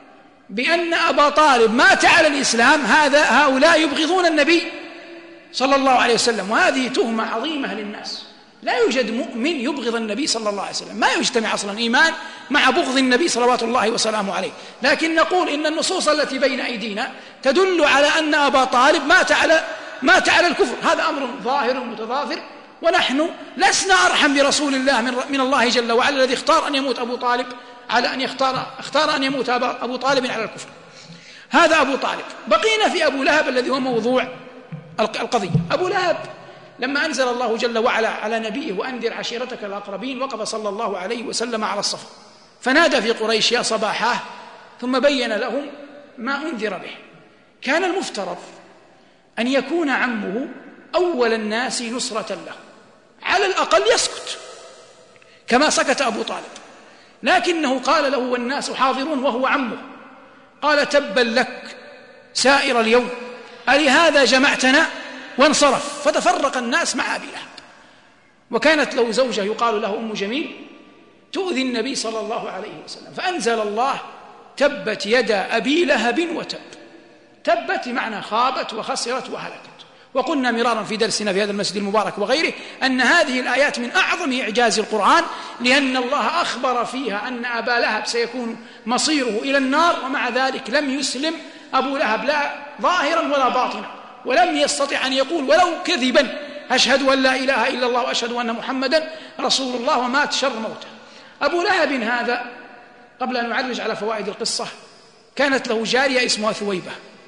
بأن أبا طالب مات على الإسلام هؤلاء يبغضون النبي صلى الله عليه وسلم، وهذه تهمة عظيمة للناس. لا يوجد مؤمن يبغض النبي صلى الله عليه وسلم، ما يجتمع أصلا إيمان مع بغض النبي صلوات الله وسلامه عليه. لكن نقول إن النصوص التي بين أيدينا تدل على أن أبا طالب مات على الكفر، هذا أمر ظاهر متضافر، ونحن لسنا أرحم برسول الله من الله جل وعلا الذي اختار أن يموت أبو طالب على أن اختار أن يموت أبو طالب على الكفر. هذا أبو طالب. بقينا في أبو لهب الذي هو موضوع القضية. أبو لهب لما أنزل الله جل وعلا على نبيه وأنذر عشيرتك الأقربين، وقف صلى الله عليه وسلم على الصف فنادى في قريش: يا صباحاه، ثم بين لهم ما أنذر به. كان المفترض أن يكون عمه أول الناس نصرة له، على الأقل يسكت كما سكت أبو طالب، لكنه قال له والناس حاضرون وهو عمه، قال: تبا لك سائر اليوم، ألهذا جمعتنا؟ وانصرف، فتفرق الناس مع أبي لهب. وكانت له زوجة يقال له أم جميل تؤذي النبي صلى الله عليه وسلم، فأنزل الله: تبت يدا أبي لهب وتب. تبت معنى خابت وخسرت وهلكت. وقلنا مرارا في درسنا في هذا المسجد المبارك وغيره أن هذه الآيات من أعظم إعجاز القرآن، لأن الله أخبر فيها أن أبا لهب سيكون مصيره إلى النار، ومع ذلك لم يسلم أبو لهب لا ظاهرا ولا باطنا، ولم يستطع أن يقول ولو كذبا: أشهد أن لا إله إلا الله وأشهد أن محمدا رسول الله، ومات شر موته. أبو لهب هذا، قبل أن نعرج على فوائد القصة، كانت له جارية اسمها ثويبة.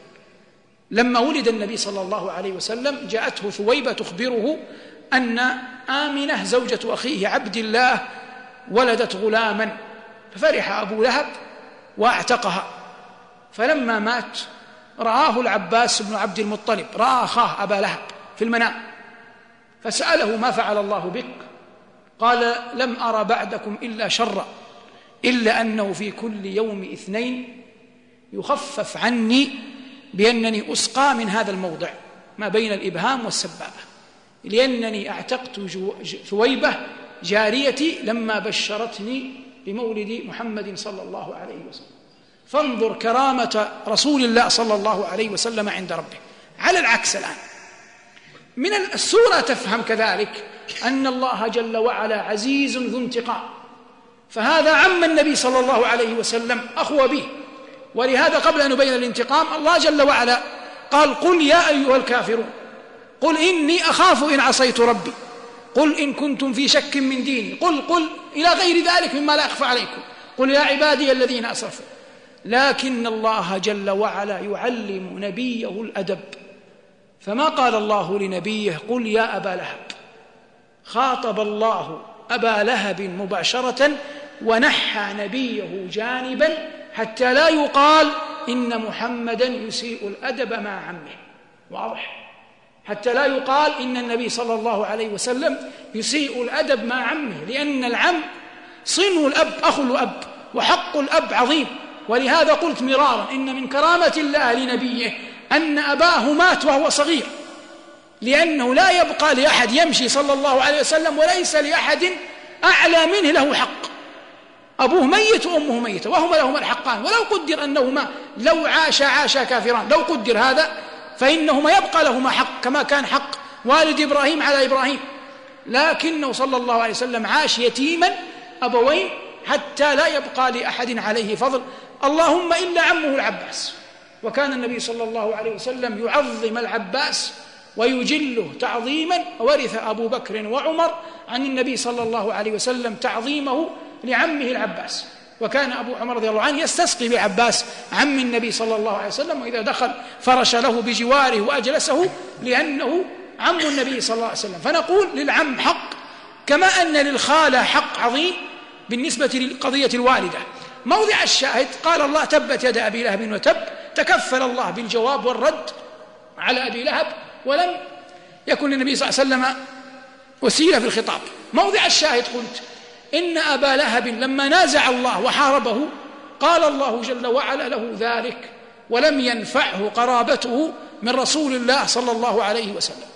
لما ولد النبي صلى الله عليه وسلم جاءته ثويبة تخبره أن آمنة زوجة أخيه عبد الله ولدت غلاما، ففرح أبو لهب واعتقها. فلما مات رآه العباس بن عبد المطلب، رأى أخاه أبا لهب في المنام، فسأله: ما فعل الله بك؟ قال: لم أرى بعدكم إلا شرا، إلا أنه في كل يوم 2 يخفف عني بأنني أسقى من هذا الموضع ما بين الإبهام والسبابة، لأنني اعتقت ثويبة جاريتي لما بشرتني بمولد محمد صلى الله عليه وسلم. فانظر كرامة رسول الله صلى الله عليه وسلم عند ربه. على العكس الآن من السورة تفهم كذلك أن الله جل وعلا عزيز ذو انتقام، فهذا عم النبي صلى الله عليه وسلم أخو به، ولهذا قبل أن نبين الانتقام الله جل وعلا قال: قل يا أيها الكافرون، قل إني أخاف إن عصيت ربي، قل إن كنتم في شك من ديني، قل إلى غير ذلك مما لا أخفى عليكم، قل يا عبادي الذين أسرفوا. لكن الله جل وعلا يعلم نبيه الأدب، فما قال الله لنبيه: قل يا أبا لهب، خاطب الله أبا لهب مباشرة ونحى نبيه جانبا حتى لا يقال إن محمدا يسيء الأدب مع عمه. واضح؟ حتى لا يقال إن النبي صلى الله عليه وسلم يسيء الأدب مع عمه، لأن العم صنو الأب، أخو الأب، وحق الأب عظيم. ولهذا قلت مرارا إن من كرامة الله لنبيه أن أباه مات وهو صغير، لأنه لا يبقى لأحد يمشي صلى الله عليه وسلم وليس لأحد أعلى منه له حق. أبوه ميت وأمه ميتة وهما لهما الحقان، ولو قدر أنهما لو عاشا كافران، لو قدر هذا فإنهما يبقى لهما حق كما كان حق والد إبراهيم على إبراهيم، لكنه صلى الله عليه وسلم عاش يتيما أبوين حتى لا يبقى لأحد عليه فضل، اللهم إلا عمه العباس. وكان النبي صلى الله عليه وسلم يعظم العباس ويجله تعظيما، ورث أبو بكر وعمر عن النبي صلى الله عليه وسلم تعظيمه لعمه العباس. وكان أبو عمر رضي الله عنه يستسقي بالعباس عم النبي صلى الله عليه وسلم، وإذا دخل فرش له بجواره وأجلسه لأنه عم النبي صلى الله عليه وسلم. فنقول للعم حق كما أن للخالة حق عظيم بالنسبة لقضية الوالدة. موضع الشاهد قال الله تبت يد أبي لهب وتب، تكفل الله بالجواب والرد على أبي لهب، ولم يكن للنبي صلى الله عليه وسلم وسيلة في الخطاب. موضع الشاهد قلت إن أبا لهب لما نازع الله وحاربه قال الله جل وعلا له ذلك ولم ينفعه قرابته من رسول الله صلى الله عليه وسلم،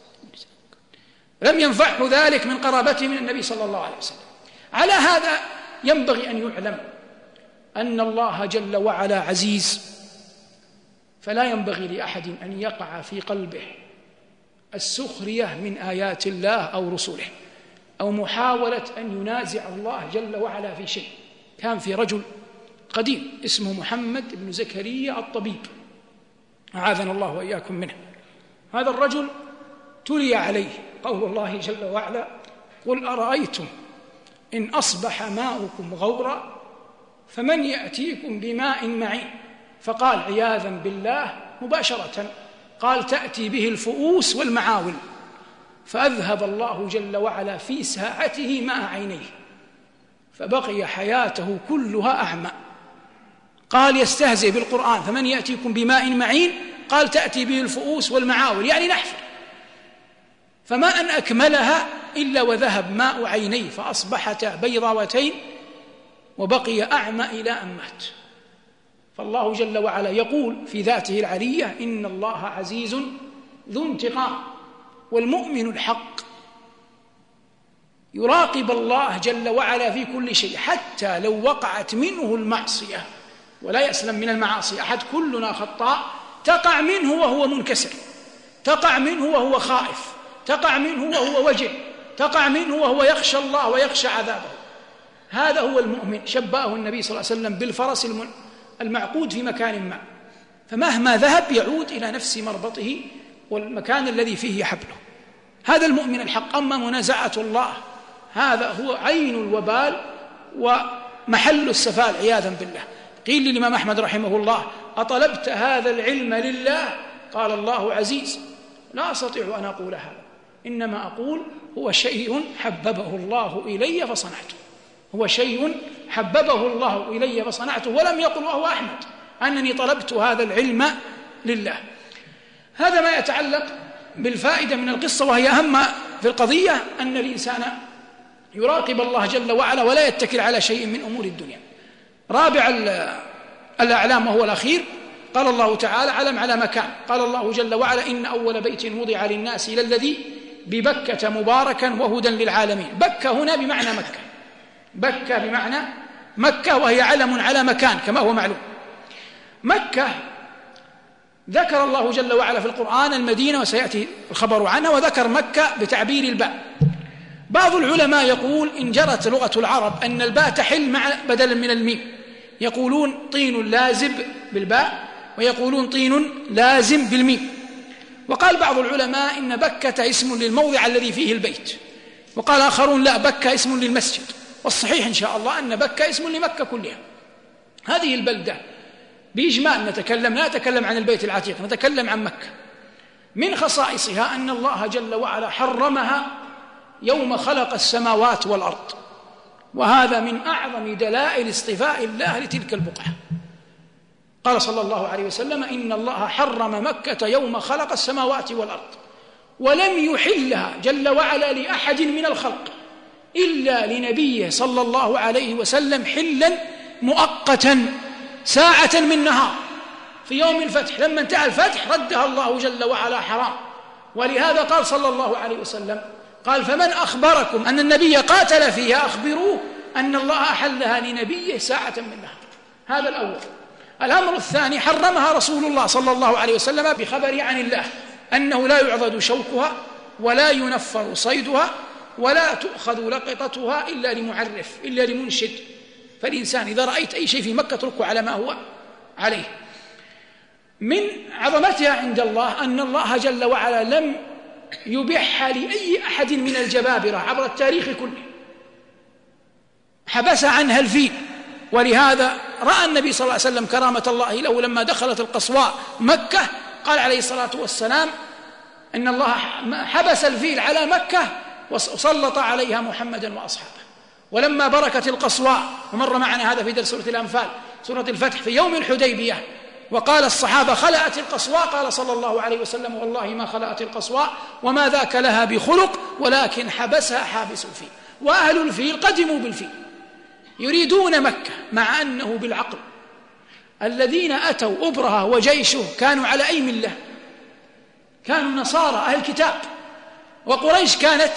لم ينفعه ذلك من قرابته من النبي صلى الله عليه وسلم. على هذا ينبغي أن يعلم أن الله جل وعلا عزيز، فلا ينبغي لأحد أن يقع في قلبه السخرية من آيات الله أو رسله أو محاولة أن ينازع الله جل وعلا في شيء. كان في رجل قديم اسمه محمد بن زكريا الطبيب، أعاذنا الله وإياكم منه. هذا الرجل تلي عليه قول الله جل وعلا قل أرأيتم إن أصبح ماؤكم غورا فمن يأتيكم بماء معين، فقال عياذا بالله مباشرة قال تأتي به الفؤوس والمعاول، فأذهب الله جل وعلا في ساعته ماء عينيه فبقي حياته كلها أعمى. قال يستهزئ بالقرآن فمن يأتيكم بماء معين، قال تأتي به الفؤوس والمعاول يعني نحفر، فما أن أكملها إلا وذهب ماء عينيه فأصبحتا بيضاوتين وبقي أعمى إلى أن مات. فالله جل وعلا يقول في ذاته العلية إن الله عزيز ذو انتقام. والمؤمن الحق يراقب الله جل وعلا في كل شيء، حتى لو وقعت منه المعصية، ولا يسلم من المعاصي أحد، كلنا خطاء، تقع منه وهو منكسر، تقع منه وهو خائف، تقع منه وهو وجل، تقع منه وهو يخشى الله ويخشى عذابه. هذا هو المؤمن. شبهه النبي صلى الله عليه وسلم بالفرس المعقود في مكان ما، فمهما ذهب يعود إلى نفس مربطه والمكان الذي فيه حبله. هذا المؤمن الحق. أما منازعة الله هذا هو عين الوبال ومحل السفال عياذا بالله. قيل للإمام أحمد رحمه الله أطلبت هذا العلم لله؟ قال الله عزيز لا أستطيع أن أقول هذا، إنما أقول هو شيء حببه الله إلي فصنعته، هو شيء حببه الله إلي فصنعته، ولم يقل وهو أحمد أنني طلبت هذا العلم لله. هذا ما يتعلق بالفائدة من القصة، وهي أهم في القضية أن الإنسان يراقب الله جل وعلا ولا يتكل على شيء من أمور الدنيا. رابع الأعلام وهو الأخير قال الله تعالى علم على مكان. قال الله جل وعلا إن أول بيت وضع للناس للذي ببكة مباركا وهدى للعالمين. بكة هنا بمعنى مكة، بكة بمعنى مكة، وهي علم على مكان كما هو معلوم. مكة ذكر الله جل وعلا في القرآن المدينة وسيأتي الخبر عنها، وذكر مكة بتعبير الباء. بعض العلماء يقول إن جرت لغة العرب أن الباء تحل مع بدلا من الميم، يقولون طين لازب بالباء ويقولون طين لازم بالميم. وقال بعض العلماء إن بكة اسم للموضع الذي فيه البيت، وقال آخرون لا، بكة اسم للمسجد. والصحيح إن شاء الله أن بكة اسم لمكة كلها. هذه البلدة بإجمال نتكلم، لا نتكلم عن البيت العتيق، نتكلم عن مكة. من خصائصها أن الله جل وعلا حرمها يوم خلق السماوات والأرض، وهذا من أعظم دلائل اصطفاء الله لتلك البقعة. قال صلى الله عليه وسلم إن الله حرم مكة يوم خلق السماوات والأرض، ولم يحلها جل وعلا لأحد من الخلق إلا لنبيه صلى الله عليه وسلم حلا مؤقتا ساعة من نهار، في يوم الفتح لما انتهى الفتح ردها الله جل وعلا حرام. ولهذا قال صلى الله عليه وسلم قال فمن أخبركم أن النبي قاتل فيها أخبروه أن الله أحلها لنبيه ساعة من نهار. هذا الأول. الأمر الثاني حرمها رسول الله صلى الله عليه وسلم بخبر عن الله أنه لا يعضد شوكها ولا ينفر صيدها ولا تؤخذ لقطتها إلا لمعرف إلا لمنشد. فالإنسان إذا رأيت أي شيء في مكة اتركه على ما هو عليه. من عظمتها عند الله أن الله جل وعلا لم يبيحها لأي أحد من الجبابرة عبر التاريخ كله، حبس عنها الفيل. ولهذا رأى النبي صلى الله عليه وسلم كرامة الله له لما دخلت القصواء مكة، قال عليه الصلاة والسلام إن الله حبس الفيل على مكة وسلط عليها محمدا وأصحابه. ولما بركت القصواء، ومر معنا هذا في درس سورة الأنفال سورة الفتح في يوم الحديبية، وقال الصحابة خلأت القصواء، قال صلى الله عليه وسلم والله ما خلأت القصواء وما ذاك لها بخلق ولكن حبسها حابس الفيل. وأهل الفيل قدموا بالفيل يريدون مكة، مع أنه بالعقل الذين أتوا أبرهة وجيشه كانوا على أي ملة؟ كانوا نصارى أهل كتاب، وقريش كانت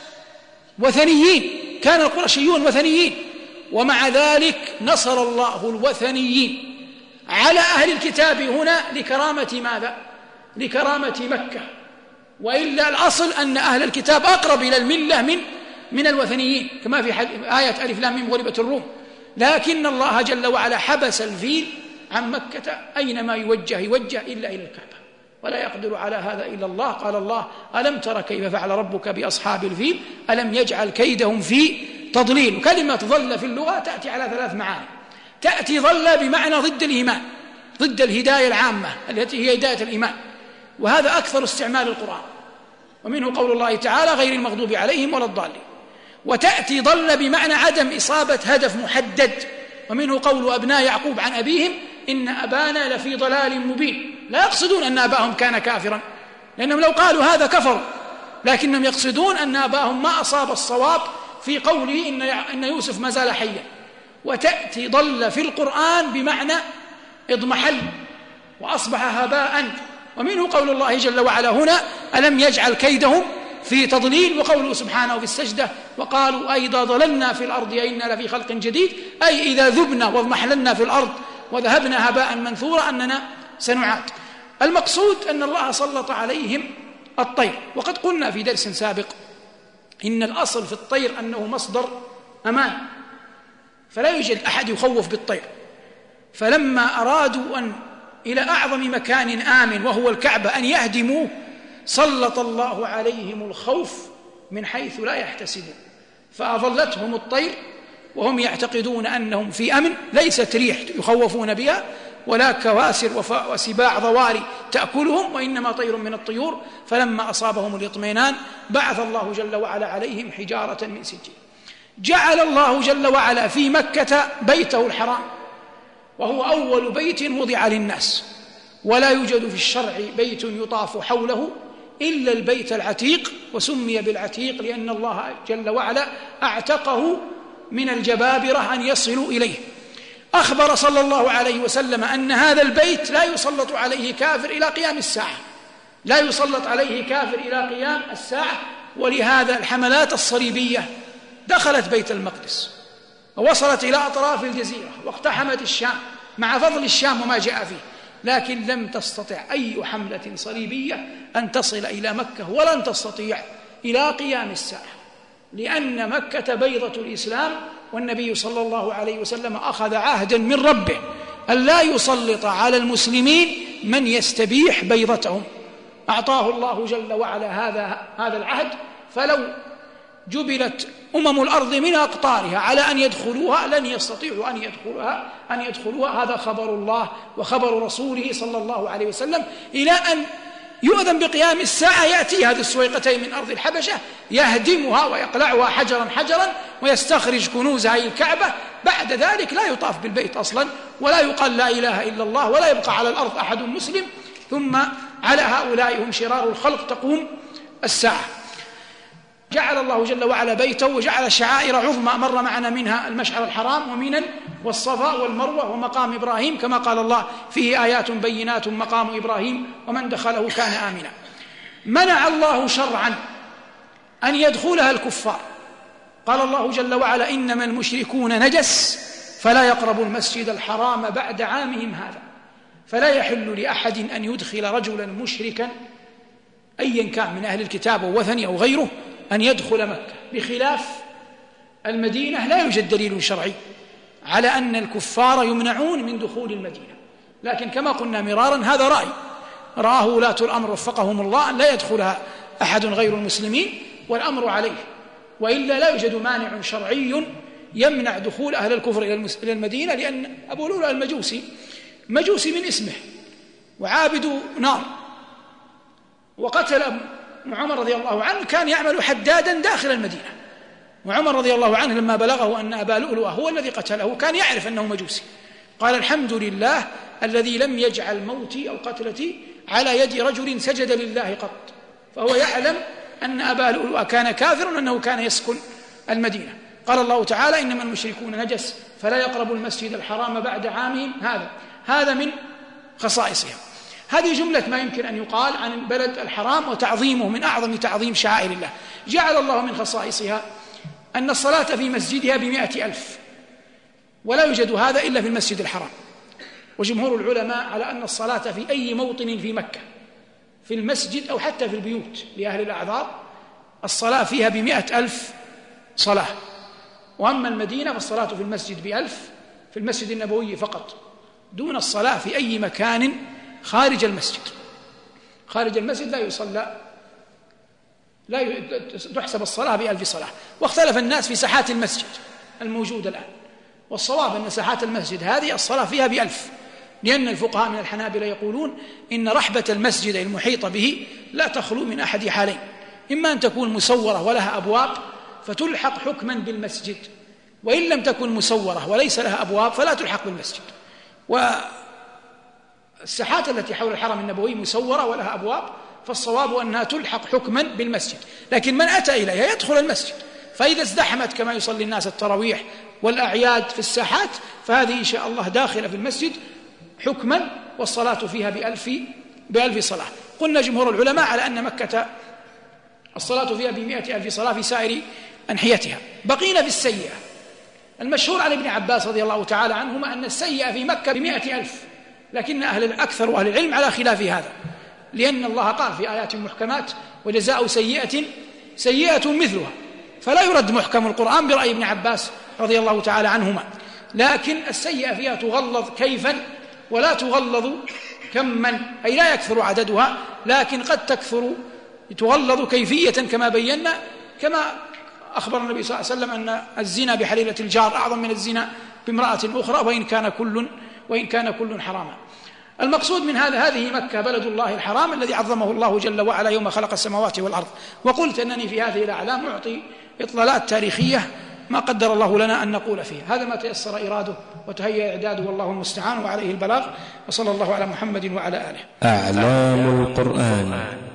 وثنيين، كان القرشيون وثنيين، ومع ذلك نصر الله الوثنيين على أهل الكتاب هنا لكرامة ماذا؟ لكرامة مكة. وإلا الأصل أن أهل الكتاب أقرب إلى الملة من الوثنيين، كما في آية ألف لام ميم غلبت الروم. لكن الله جل وعلا حبس الفيل عن مكة، أينما يوجه إلا إلى الكعبة، ولا يقدر على هذا إلا الله. قال الله ألم تر كيف فعل ربك بأصحاب الفيل ألم يجعل كيدهم في تضليل. وكلمة ضل في اللغة تأتي على 3 معاني. تأتي ضل بمعنى ضد الإيمان، ضد الهداية العامة التي هي هداية الإيمان، وهذا أكثر استعمال القرآن، ومنه قول الله تعالى غير المغضوب عليهم ولا الضالين. وتأتي ضل بمعنى عدم إصابة هدف محدد، ومنه قول أبناء يعقوب عن أبيهم إن أبانا لفي ضلال مبين. لا يقصدون أن أباهم كان كافرا، لأنهم لو قالوا هذا كفروا، لكنهم يقصدون أن أباهم ما أصاب الصواب في قوله إن يوسف ما زال حيا. وتأتي ضل في القرآن بمعنى اضمحل وأصبح هباء، ومنه قول الله جل وعلا هنا ألم يجعل كيدهم في تضليل. وقوله سبحانه في السجدة وقالوا أيضا ضللنا في الأرض أئنا لفي خلق جديد، أي إذا ذبنا واضمحلنا في الأرض وذهبنا هباء منثورا أننا سنعاد. المقصود أن الله سلط عليهم الطير. وقد قلنا في درس سابق إن الأصل في الطير أنه مصدر أمان، فلا يوجد أحد يخوف بالطير. فلما أرادوا أن إلى أعظم مكان آمن وهو الكعبة أن يهدموه سلط الله عليهم الخوف من حيث لا يحتسبون، فأظلتهم الطير وهم يعتقدون أنهم في أمن، ليست ريح يخوفون بها ولا كواسر وسباع ضواري تأكلهم، وإنما طير من الطيور. فلما أصابهم الاطمئنان بعث الله جل وعلا عليهم حجارة من سجيل. جعل الله جل وعلا في مكة بيته الحرام، وهو أول بيت وضع للناس، ولا يوجد في الشرع بيت يطاف حوله إلا البيت العتيق، وسمي بالعتيق لأن الله جل وعلا أعتقه من الجبابرة أن يصلوا إليه. أخبر صلى الله عليه وسلم أن هذا البيت لا يسلط عليه كافر إلى قيام الساعة، لا يسلط عليه كافر إلى قيام الساعة. ولهذا الحملات الصليبية دخلت بيت المقدس ووصلت إلى أطراف الجزيرة واقتحمت الشام مع فضل الشام وما جاء فيه، لكن لم تستطع أي حملة صليبية أن تصل إلى مكة، ولن تستطيع إلى قيام الساعة، لأن مكة بيضة الإسلام، والنبي صلى الله عليه وسلم أخذ عهدا من ربه أن لا يسلط على المسلمين من يستبيح بيضتهم. أعطاه الله جل وعلا هذا العهد، فلو جبلت الأرض من أقطارها على أن يدخلوها لن يستطيعوا أن يدخلوها. هذا خبر الله وخبر رسوله صلى الله عليه وسلم، إلى أن يؤذن بقيام الساعة يأتي هذه السويقتين من أرض الحبشة يهدمها ويقلعها حجرا حجرا ويستخرج كنوزها أي الكعبة. بعد ذلك لا يطاف بالبيت أصلا، ولا يقال لا إله إلا الله، ولا يبقى على الأرض أحد مسلم، ثم على هؤلاء هم شرار الخلق تقوم الساعة. جعل الله جل وعلا بيته وجعل شعائر عظمى مر معنا منها المشعر الحرام ومنى والصفا والمروة ومقام إبراهيم، كما قال الله فيه آيات بينات مقام إبراهيم ومن دخله كان آمنا. منع الله شرعا أن يدخلها الكفار. قال الله جل وعلا إنما المشركون نجس فلا يقربوا المسجد الحرام بعد عامهم هذا. فلا يحل لأحد أن يدخل رجلا مشركا أيا كان من أهل الكتاب أو وثني أو غيره أن يدخل مكة، بخلاف المدينة لا يوجد دليل شرعي على أن الكفار يمنعون من دخول المدينة، لكن كما قلنا مرارا هذا رأي رآه ولاة الأمر وفقهم الله أن لا يدخلها أحد غير المسلمين والأمر عليه، وإلا لا يوجد مانع شرعي يمنع دخول أهل الكفر إلى المدينة، لأن أبو لؤلؤ المجوسي مجوسي من اسمه وعابد نار، وقتل عمر رضي الله عنه كان يعمل حدادا داخل المدينة، وعمر رضي الله عنه لما بلغه أن أبا لؤلؤ هو الذي قتله كان يعرف أنه مجوسي، قال الحمد لله الذي لم يجعل موتي أو قتلتي على يد رجل سجد لله قط، فهو يعلم أن أبا لؤلؤ كان كافرا أنه كان يسكن المدينة. قال الله تعالى إنما المشركون نجس فلا يقربوا المسجد الحرام بعد عامهم هذا من خصائصها. هذه جملة ما يمكن أن يقال عن البلد الحرام وتعظيمه من أعظم تعظيم شعائر الله. جعل الله من خصائصها أن الصلاة في مسجدها ب100,000، ولا يوجد هذا إلا في المسجد الحرام، وجمهور العلماء على أن الصلاة في أي موطن في مكة في المسجد أو حتى في البيوت لأهل الأعذار الصلاة فيها ب100,000 صلاة. وأما المدينة فالصلاة في المسجد ب1,000 في المسجد النبوي فقط، دون الصلاة في أي مكان خارج المسجد. خارج المسجد لا تحسب الصلاة ب1,000 صلاة. واختلف الناس في ساحات المسجد الموجودة الآن، والصواب أن ساحات المسجد هذه الصلاة فيها ب1,000، لأن الفقهاء من الحنابلة يقولون إن رحبة المسجد المحيطة به لا تخلو من أحد حالين، إما أن تكون مسورة ولها أبواب فتلحق حكما بالمسجد، وإن لم تكن مسورة وليس لها أبواب فلا تلحق بالمسجد. والساحات التي حول الحرم النبوي مسورة ولها أبواب، فالصواب أنها تلحق حكما بالمسجد، لكن من أتى إليها يدخل المسجد. فإذا ازدحمت كما يصلي الناس التراويح والأعياد في الساحات فهذه إن شاء الله داخلة في المسجد حكما، والصلاة فيها ب1,000 صلاة. قلنا جمهور العلماء على أن مكة الصلاة فيها ب100,000 صلاة في سائر أنحيتها. بقينا في السيئة. المشهور عن ابن عباس رضي الله تعالى عنهما أن السيئة في مكة ب100,000، لكن أكثر أهل العلم على خلاف هذا، لأن الله قال في آيات محكمات وجزاء سيئة مثلها، فلا يرد محكم القرآن برأي ابن عباس رضي الله تعالى عنهما. لكن السيئة فيها تغلظ كيفا ولا تغلظ كما، أي لا يكثر عددها، لكن قد تغلظ كيفية كما بينا، كما أخبر النبي صلى الله عليه وسلم أن الزنا بحليلة الجار أعظم من الزنا بامرأة أخرى وإن كان كل حراما. المقصود من هذه مكة بلد الله الحرام الذي عظمه الله جل وعلا يوم خلق السماوات والأرض. وقلت أنني في هذه الأعلام أعطي إطلالات تاريخية ما قدر الله لنا أن نقول فيه. هذا ما تيسر إراده وتهيأ إعداده والله المستعان وعليه البلاغ، وصلى الله على محمد وعلى آله. أعلام القرآن